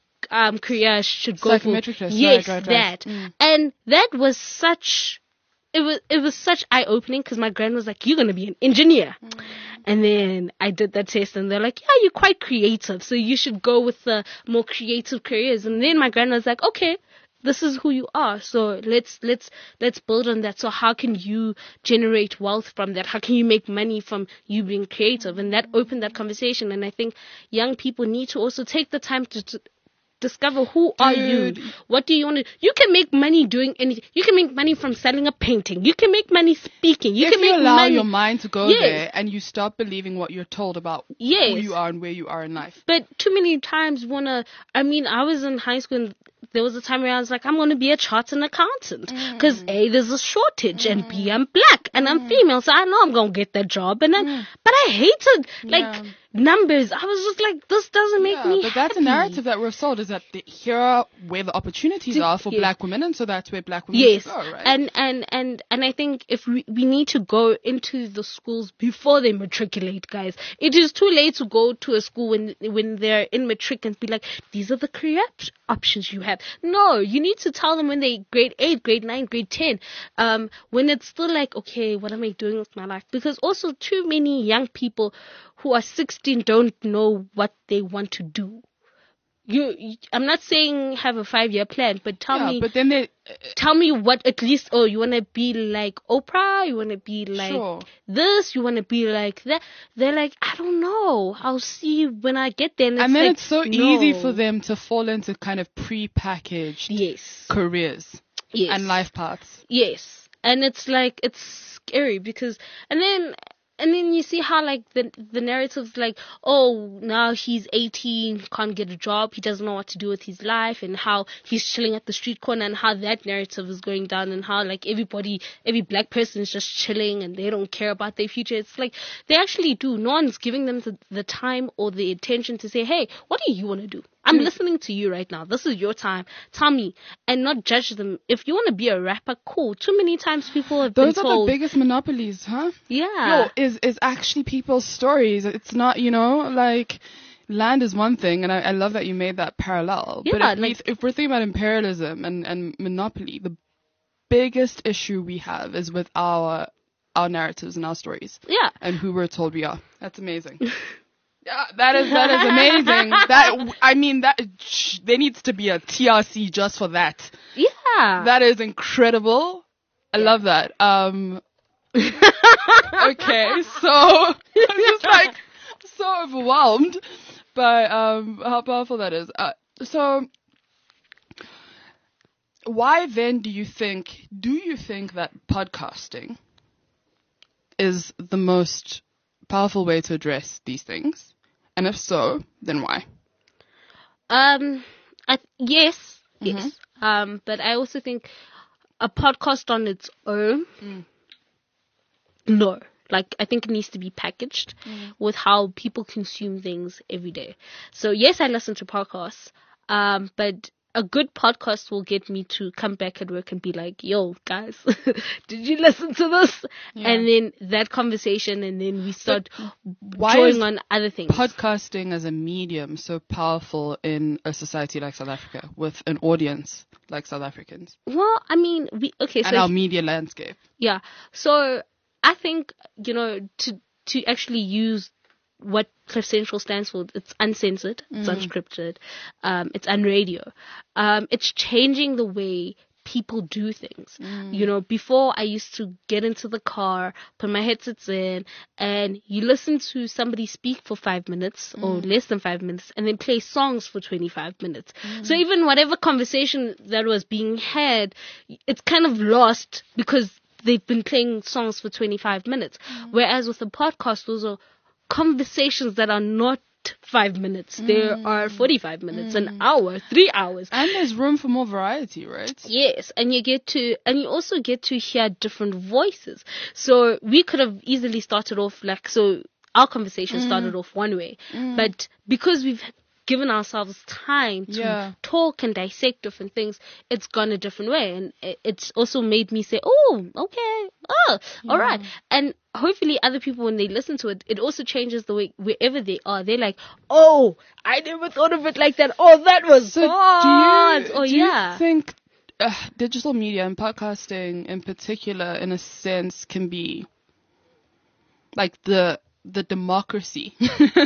um career I should go for. Psychometric test, Yes, right, right, right. that, Mm. and that was such. It was it was such eye opening because my grand was like, "You're gonna be an engineer," Mm. and then I did that test, and they're like, "Yeah, you're quite creative, so you should go with the more creative careers." And then my grand was like, "Okay, this is who you are, so let's let's let's build on that. So how can you generate wealth from that? How can you make money from you being creative?" And that opened that conversation. And I think young people need to also take the time to. to discover who are you, Dude. what do you want to, you can make money doing anything. You can make money from selling a painting, you can make money speaking, you if can you make allow money. your mind to go Yes. there and you stop believing what you're told about who Yes. you are and where you are in life. But too many times wanna, I mean, I was in high school and there was a time where I was like, I'm going to be a chartered accountant. Because A, there's a shortage, and B, I'm black, and I'm female, so I know I'm going to get that job. And then, but I hated, like, Yeah. numbers. I was just like, this doesn't make Yeah, me but that's a happy. narrative that we're sold, is that the, here are where the opportunities are for Yes. black women, and so that's where black women Yes, should go, right? and and and and I think if we, we need to go into the schools before they matriculate, guys. It is too late to go to a school when when they're in matric and be like, these are the career op- options you have. No, you need to tell them when they grade eight, grade nine, grade ten, um, when it's still like, okay, what am I doing with my life? Because also too many young people who are sixteen don't know what they want to do. You, you I'm not saying have a five year plan, but tell yeah, me. but then they, Tell me what at least, oh, you want to be like Oprah, you want to be like Sure. this, you want to be like that. They're like, I don't know. I'll see when I get there. And, and it's then like, it's so no. easy for them to fall into kind of pre-packaged Yes. careers Yes. and life paths. Yes. And it's like, it's scary because, and then, and then you see how like the the narrative's like, oh, now he's eighteen, can't get a job, he doesn't know what to do with his life, and how he's chilling at the street corner, and how that narrative is going down, and how like everybody, every black person is just chilling and they don't care about their future. It's like they actually do. No one's giving them the, the time or the attention to say, hey, what do you want to do? I'm listening to you right now. This is your time. Tell me, and not judge them. If you want to be a rapper, cool. Too many times people have Those been are told, the biggest monopolies, huh? yeah, Yo, is is actually people's stories. It's not, you know, like land is one thing, and I, I love that you made that parallel. but Yeah, if, we, like- if we're thinking about imperialism and, and monopoly, the biggest issue we have is with our our narratives and our stories yeah. and who we're told we are. That's amazing. Yeah, that is that is amazing. That I mean that sh- there needs to be a T R C just for that. Yeah. That is incredible. I love that. Um. Okay, so I'm just like so overwhelmed by um how powerful that is. Uh, so why then do you think do you think that podcasting is the most powerful way to address these things? And if so, then why? Um, I, yes, Mm-hmm. yes. Um, but I also think a podcast on its own, Mm. no. Like, I think it needs to be packaged Mm. with how people consume things every day. So, yes, I listen to podcasts, um, but a good podcast will get me to come back at work and be like, yo, guys, did you listen to this? Yeah. And then that conversation, and then we start why drawing is on other things. Podcasting as a medium so powerful in a society like South Africa with an audience like South Africans well, I mean, we, okay, so and our media landscape? yeah. So I think, you know, to to actually use what Cliff Central stands for, it's uncensored, it's unscripted, um, it's unradio. Um, it's changing the way people do things. You know, before I used to get into the car, put my headsets in, and you listen to somebody speak for five minutes or less than five minutes, and then play songs for twenty-five minutes. So even whatever conversation that was being had, it's kind of lost because they've been playing songs for twenty-five minutes. Whereas with a podcast, those are conversations that are not five minutes. Mm. There are forty-five minutes, mm. an hour, three hours. And there's room for more variety, right? Yes. And you get to, and you also get to hear different voices. So we could have easily started off like, so our conversation mm. started off one way, mm. but because we've given ourselves time to yeah. talk and dissect different things, it's gone a different way. And it's also made me say, oh, okay, oh, yeah. all right. And hopefully other people, when they listen to it, it also changes the way, wherever they are. They're like, oh, I never thought of it like that. Oh, that was so fun. Do you, oh, do yeah. you think uh, digital media and podcasting in particular, in a sense, can be like the the democracy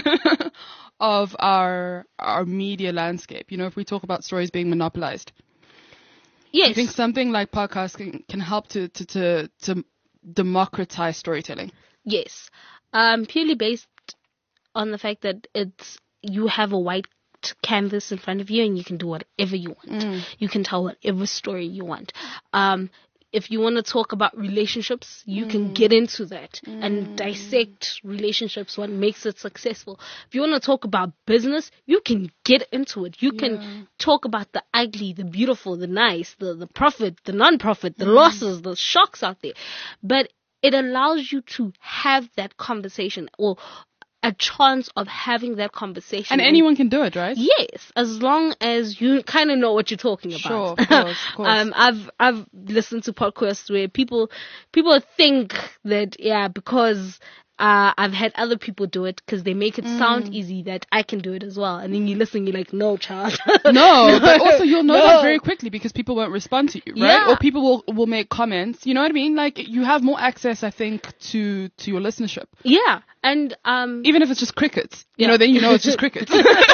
of our our media landscape? You know, if we talk about stories being monopolized. Yes. I think something like podcasting can help to, to, to, to democratize storytelling. Yes. Um, purely based on the fact that it's, you have a white canvas in front of you and you can do whatever you want. Mm. You can tell whatever story you want. Um, If you want to talk about relationships, you mm. can get into that mm. and dissect relationships, what makes it successful. If you want to talk about business, you can get into it. You yeah. can talk about the ugly, the beautiful, the nice, the, the profit, the non-profit, the mm. losses, the shocks out there. But it allows you to have that conversation, or a chance of having that conversation. And anyone can do it, right? Yes, as long as you kind of know what you're talking about. Sure, of course, of course. um, I've I've listened to podcasts where people people think that yeah, because uh, I've had other people do it because they make it mm. sound easy, that I can do it as well. And then you listen, you're like, no, child. no, but also you'll know no. that very quickly because people won't respond to you, right? Yeah. Or people will will make comments. You know what I mean? Like, you have more access, I think, to to your listenership. Yeah. And um, even if it's just crickets, you yeah. know, then you know it's just crickets.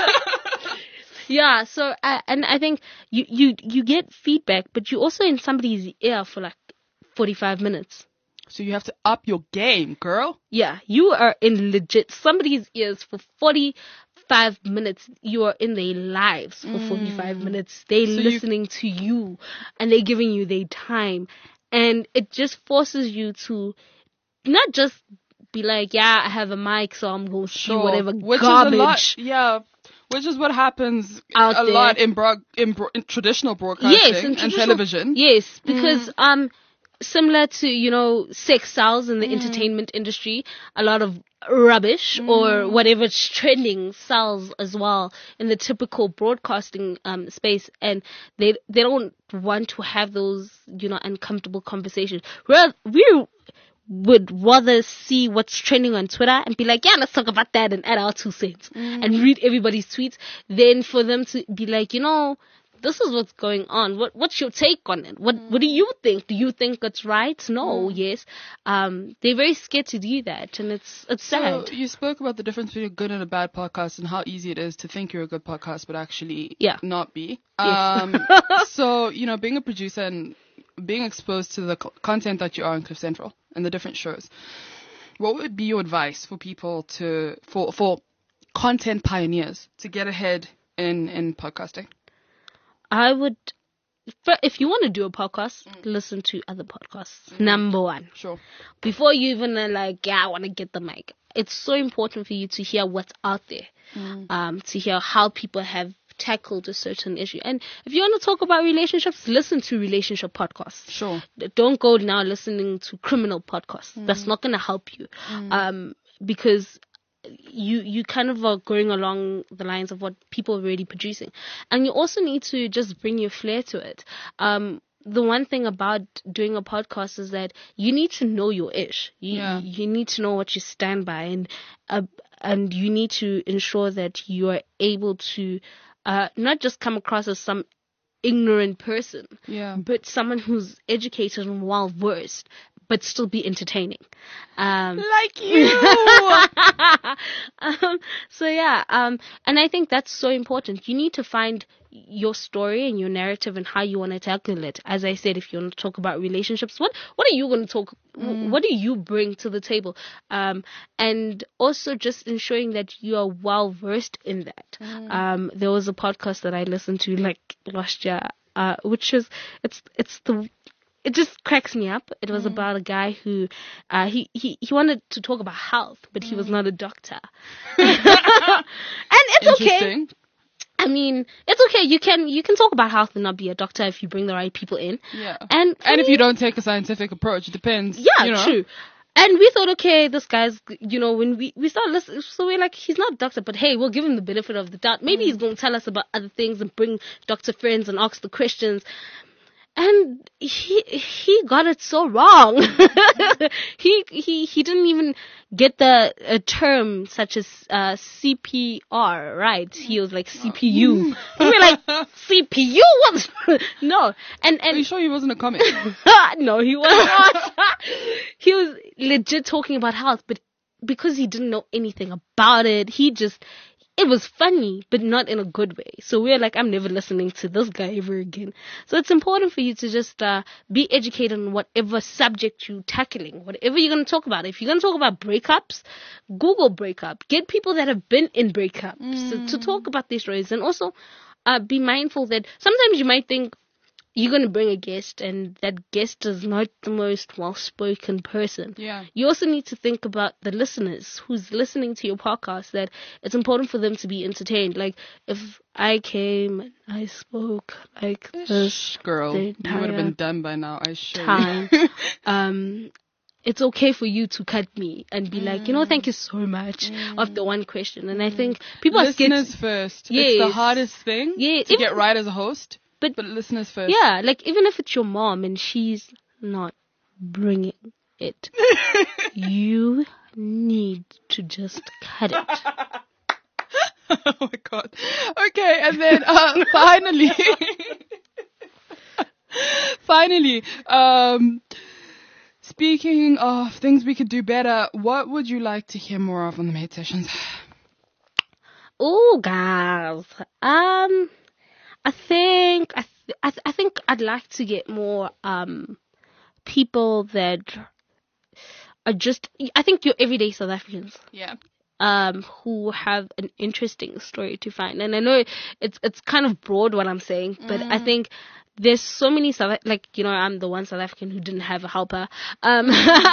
yeah. So, uh, and I think you, you you get feedback, but you're also in somebody's ear for like forty-five minutes. So you have to up your game, girl. Yeah, you are in legit somebody's ears for forty-five minutes. You are in their lives for mm. forty-five minutes. They're so listening you... to you, and they're giving you their time, and it just forces you to not just be like, yeah, I have a mic, so I'm going to sure. do whatever which garbage. Is a lot, yeah, which is what happens out a there. lot in, bro- in, bro- in traditional broadcasting yes, in and television. Yes, because mm. um, similar to, you know, sex sells in the mm. entertainment industry, a lot of rubbish mm. or whatever's trending sells as well in the typical broadcasting um space, and they they don't want to have those, you know, uncomfortable conversations. Well, we would rather see what's trending on Twitter and be like, yeah, let's talk about that and add our two cents mm. and read everybody's tweets, than for them to be like, you know, this is what's going on. What what's your take on it? What mm. what do you think? Do you think it's right? No, mm. yes. Um, they're very scared to do that, and it's it's sad. So you spoke about the difference between a good and a bad podcast and how easy it is to think you're a good podcast but actually yeah. not be. Yes. Um, so, you know, being a producer and being exposed to the co- content that you are on Cliff Central and the different shows, what would be your advice for people to, for, for content pioneers to get ahead in, in podcasting? I would, if you want to do a podcast, mm. listen to other podcasts. Mm. Number one. Sure. Before you even are like, yeah, I want to get the mic. It's so important for you to hear what's out there, mm. um, to hear how people have tackled a certain issue. And if you want to talk about relationships, listen to relationship podcasts. Sure. Don't go now listening to criminal podcasts. Mm. That's not going to help you. Mm. Um, because you you kind of are going along the lines of what people are already producing. And you also need to just bring your flair to it. Um, the one thing about doing a podcast is that you need to know your ish. You, yeah. you need to know what you stand by, and uh, and you need to ensure that you are able to uh, not just come across as some ignorant person, yeah. but someone who's educated and well versed, but still be entertaining. Um, like you! um, so yeah, um, and I think that's so important. You need to find your story and your narrative and how you want to tackle it. As I said, if you want to talk about relationships, what what are you going to talk? Mm. What do you bring to the table? Um, and also just ensuring that you are well versed in that. Mm. Um, there was a podcast that I listened to like last year, uh, which is it's it's the It just cracks me up. It was mm. about a guy who, uh, he, he, he wanted to talk about health, but he mm. was not a doctor. And it's okay. I mean, it's okay. You can, you can talk about health and not be a doctor if you bring the right people in. Yeah. And, and if you don't take a scientific approach, it depends. Yeah, you know? True. And we thought, okay, this guy's, you know, when we, we started listening, so we're like, he's not a doctor, but hey, we'll give him the benefit of the doubt. Maybe mm. he's going to tell us about other things and bring doctor friends and ask the questions. And he he got it so wrong. he he he didn't even get the a term such as uh, C P R right. He was like C P U. And we're like C P U. What? No. And and are you sure he wasn't a comic? No, he was not. He was legit talking about health, but because he didn't know anything about it, he just. It was funny, but not in a good way. So we're like, I'm never listening to this guy ever again. So it's important for you to just uh, be educated on whatever subject you're tackling, whatever you're going to talk about. If you're going to talk about breakups, Google breakup. Get people that have been in breakups mm. to, to talk about these stories. And also uh, be mindful that sometimes you might think, you're going to bring a guest and that guest is not the most well-spoken person. Yeah. You also need to think about the listeners who's listening to your podcast, that it's important for them to be entertained. Like, if I came and I spoke like this. Girl, you would have been done by now, I assure time, um, it's okay for you to cut me and be mm. like, you know, thank you so much mm. of the one question. And I think people listeners are scared. Listeners first. Yes. It's the hardest thing yeah. to if, get right as a host. But, but listeners first. Yeah, like even if it's your mom and she's not bringing it, you need to just cut it. Oh my god. Okay, and then uh, finally, finally, um, speaking of things we could do better, what would you like to hear more of on the Mate Sessions? Oh, guys, um. I think I, th- I, th- I think I'd like to get more um people that are just I think your everyday South Africans. Yeah. Um, who have an interesting story to find, and I know it's it's kind of broad what I'm saying, but mm. I think there's so many South like you know I'm the one South African who didn't have a helper. Um,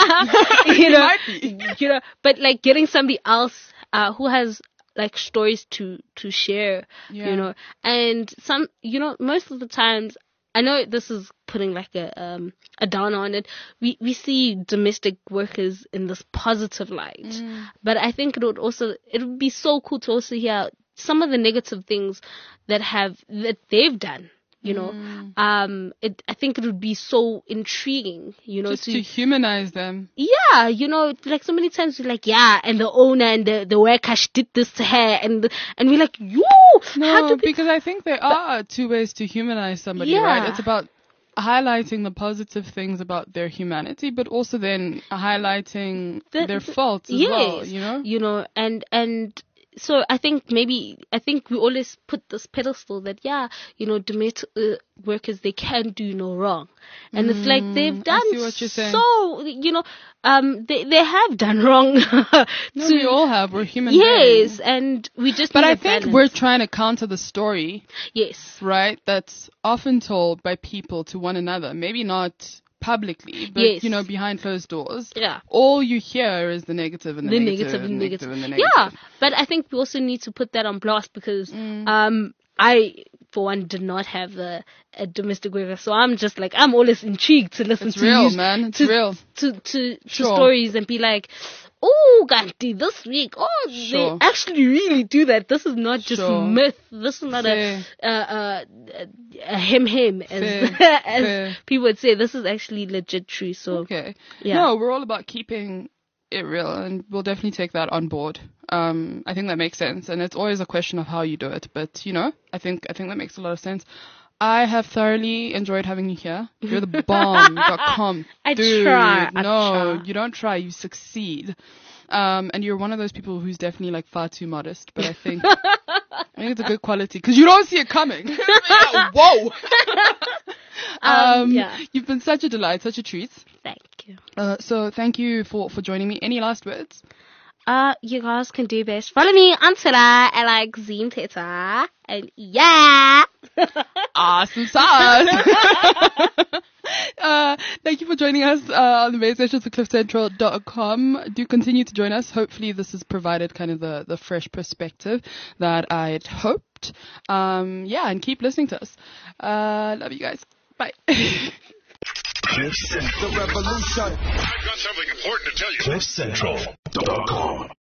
you know, you know, but like getting somebody else uh who has like stories to to share, yeah. you know, and some, you know, most of the times, I know this is putting like a um a down on it. We we see domestic workers in this positive light, mm. but I think it would also it would be so cool to also hear some of the negative things that have that they've done. You know, mm. um, it, I think it would be so intriguing, you know, just to, to humanize them. Yeah, you know, like so many times we're like, yeah, and the owner and the, the worker did this to her, and and we're like, you. No, because I think there are two ways to humanize somebody, yeah. right? It's about highlighting the positive things about their humanity, but also then highlighting the, their the, faults as yes, well, you know? You know, and and. So I think maybe, I think we always put this pedestal that, yeah, you know, domestic uh, workers, they can do no wrong. And mm, it's like they've done I see what you're saying. so, you know, um, they, they have done wrong. to, no, we all have. We're human yes, beings. Yes, and we just But need I a think balance. we're trying to counter the story. Yes. Right? That's often told by people to one another. Maybe not publicly, but yes. you know, behind closed doors, yeah, all you hear is the negative and the, the negative, negative and negative, negative and the negative. Yeah, but I think we also need to put that on blast because mm. um I, for one, did not have a, a domestic worker, so I'm just like I'm always intrigued to listen it's to real, you, man. It's to, real. to to, to sure. stories and be like, oh, Ganti, this week, oh, sure. they actually really do that. This is not just sure. myth. This is not Fair. a, a, a, a him him, as, Fair. as Fair. people would say. This is actually legit true. So, okay. Yeah. No, we're all about keeping it real, and we'll definitely take that on board. Um, I think that makes sense, and it's always a question of how you do it. But, you know, I think I think that makes a lot of sense. I have thoroughly enjoyed having you here. You're the bomb dot com. I Dude, try. I no, try. you don't try. You succeed. Um, and you're one of those people who's definitely like far too modest. But I think I think it's a good quality because you don't see it coming. Whoa. Um, um, yeah. You've been such a delight, such a treat. Thank you. Uh, so thank you for for joining me. Any last words? Uh, you guys can do best. Follow me on Twitter at like Zine Teta. And yeah. Awesome sauce. uh, thank you for joining us uh, on the main sessions of cliff central dot com. Do continue to join us. Hopefully this has provided kind of the, the fresh perspective that I'd hoped. Um, yeah, and keep listening to us. Uh, love you guys. Bye. Cliff Central. The revolution. I've got something important to tell you. Cliff Central dot com.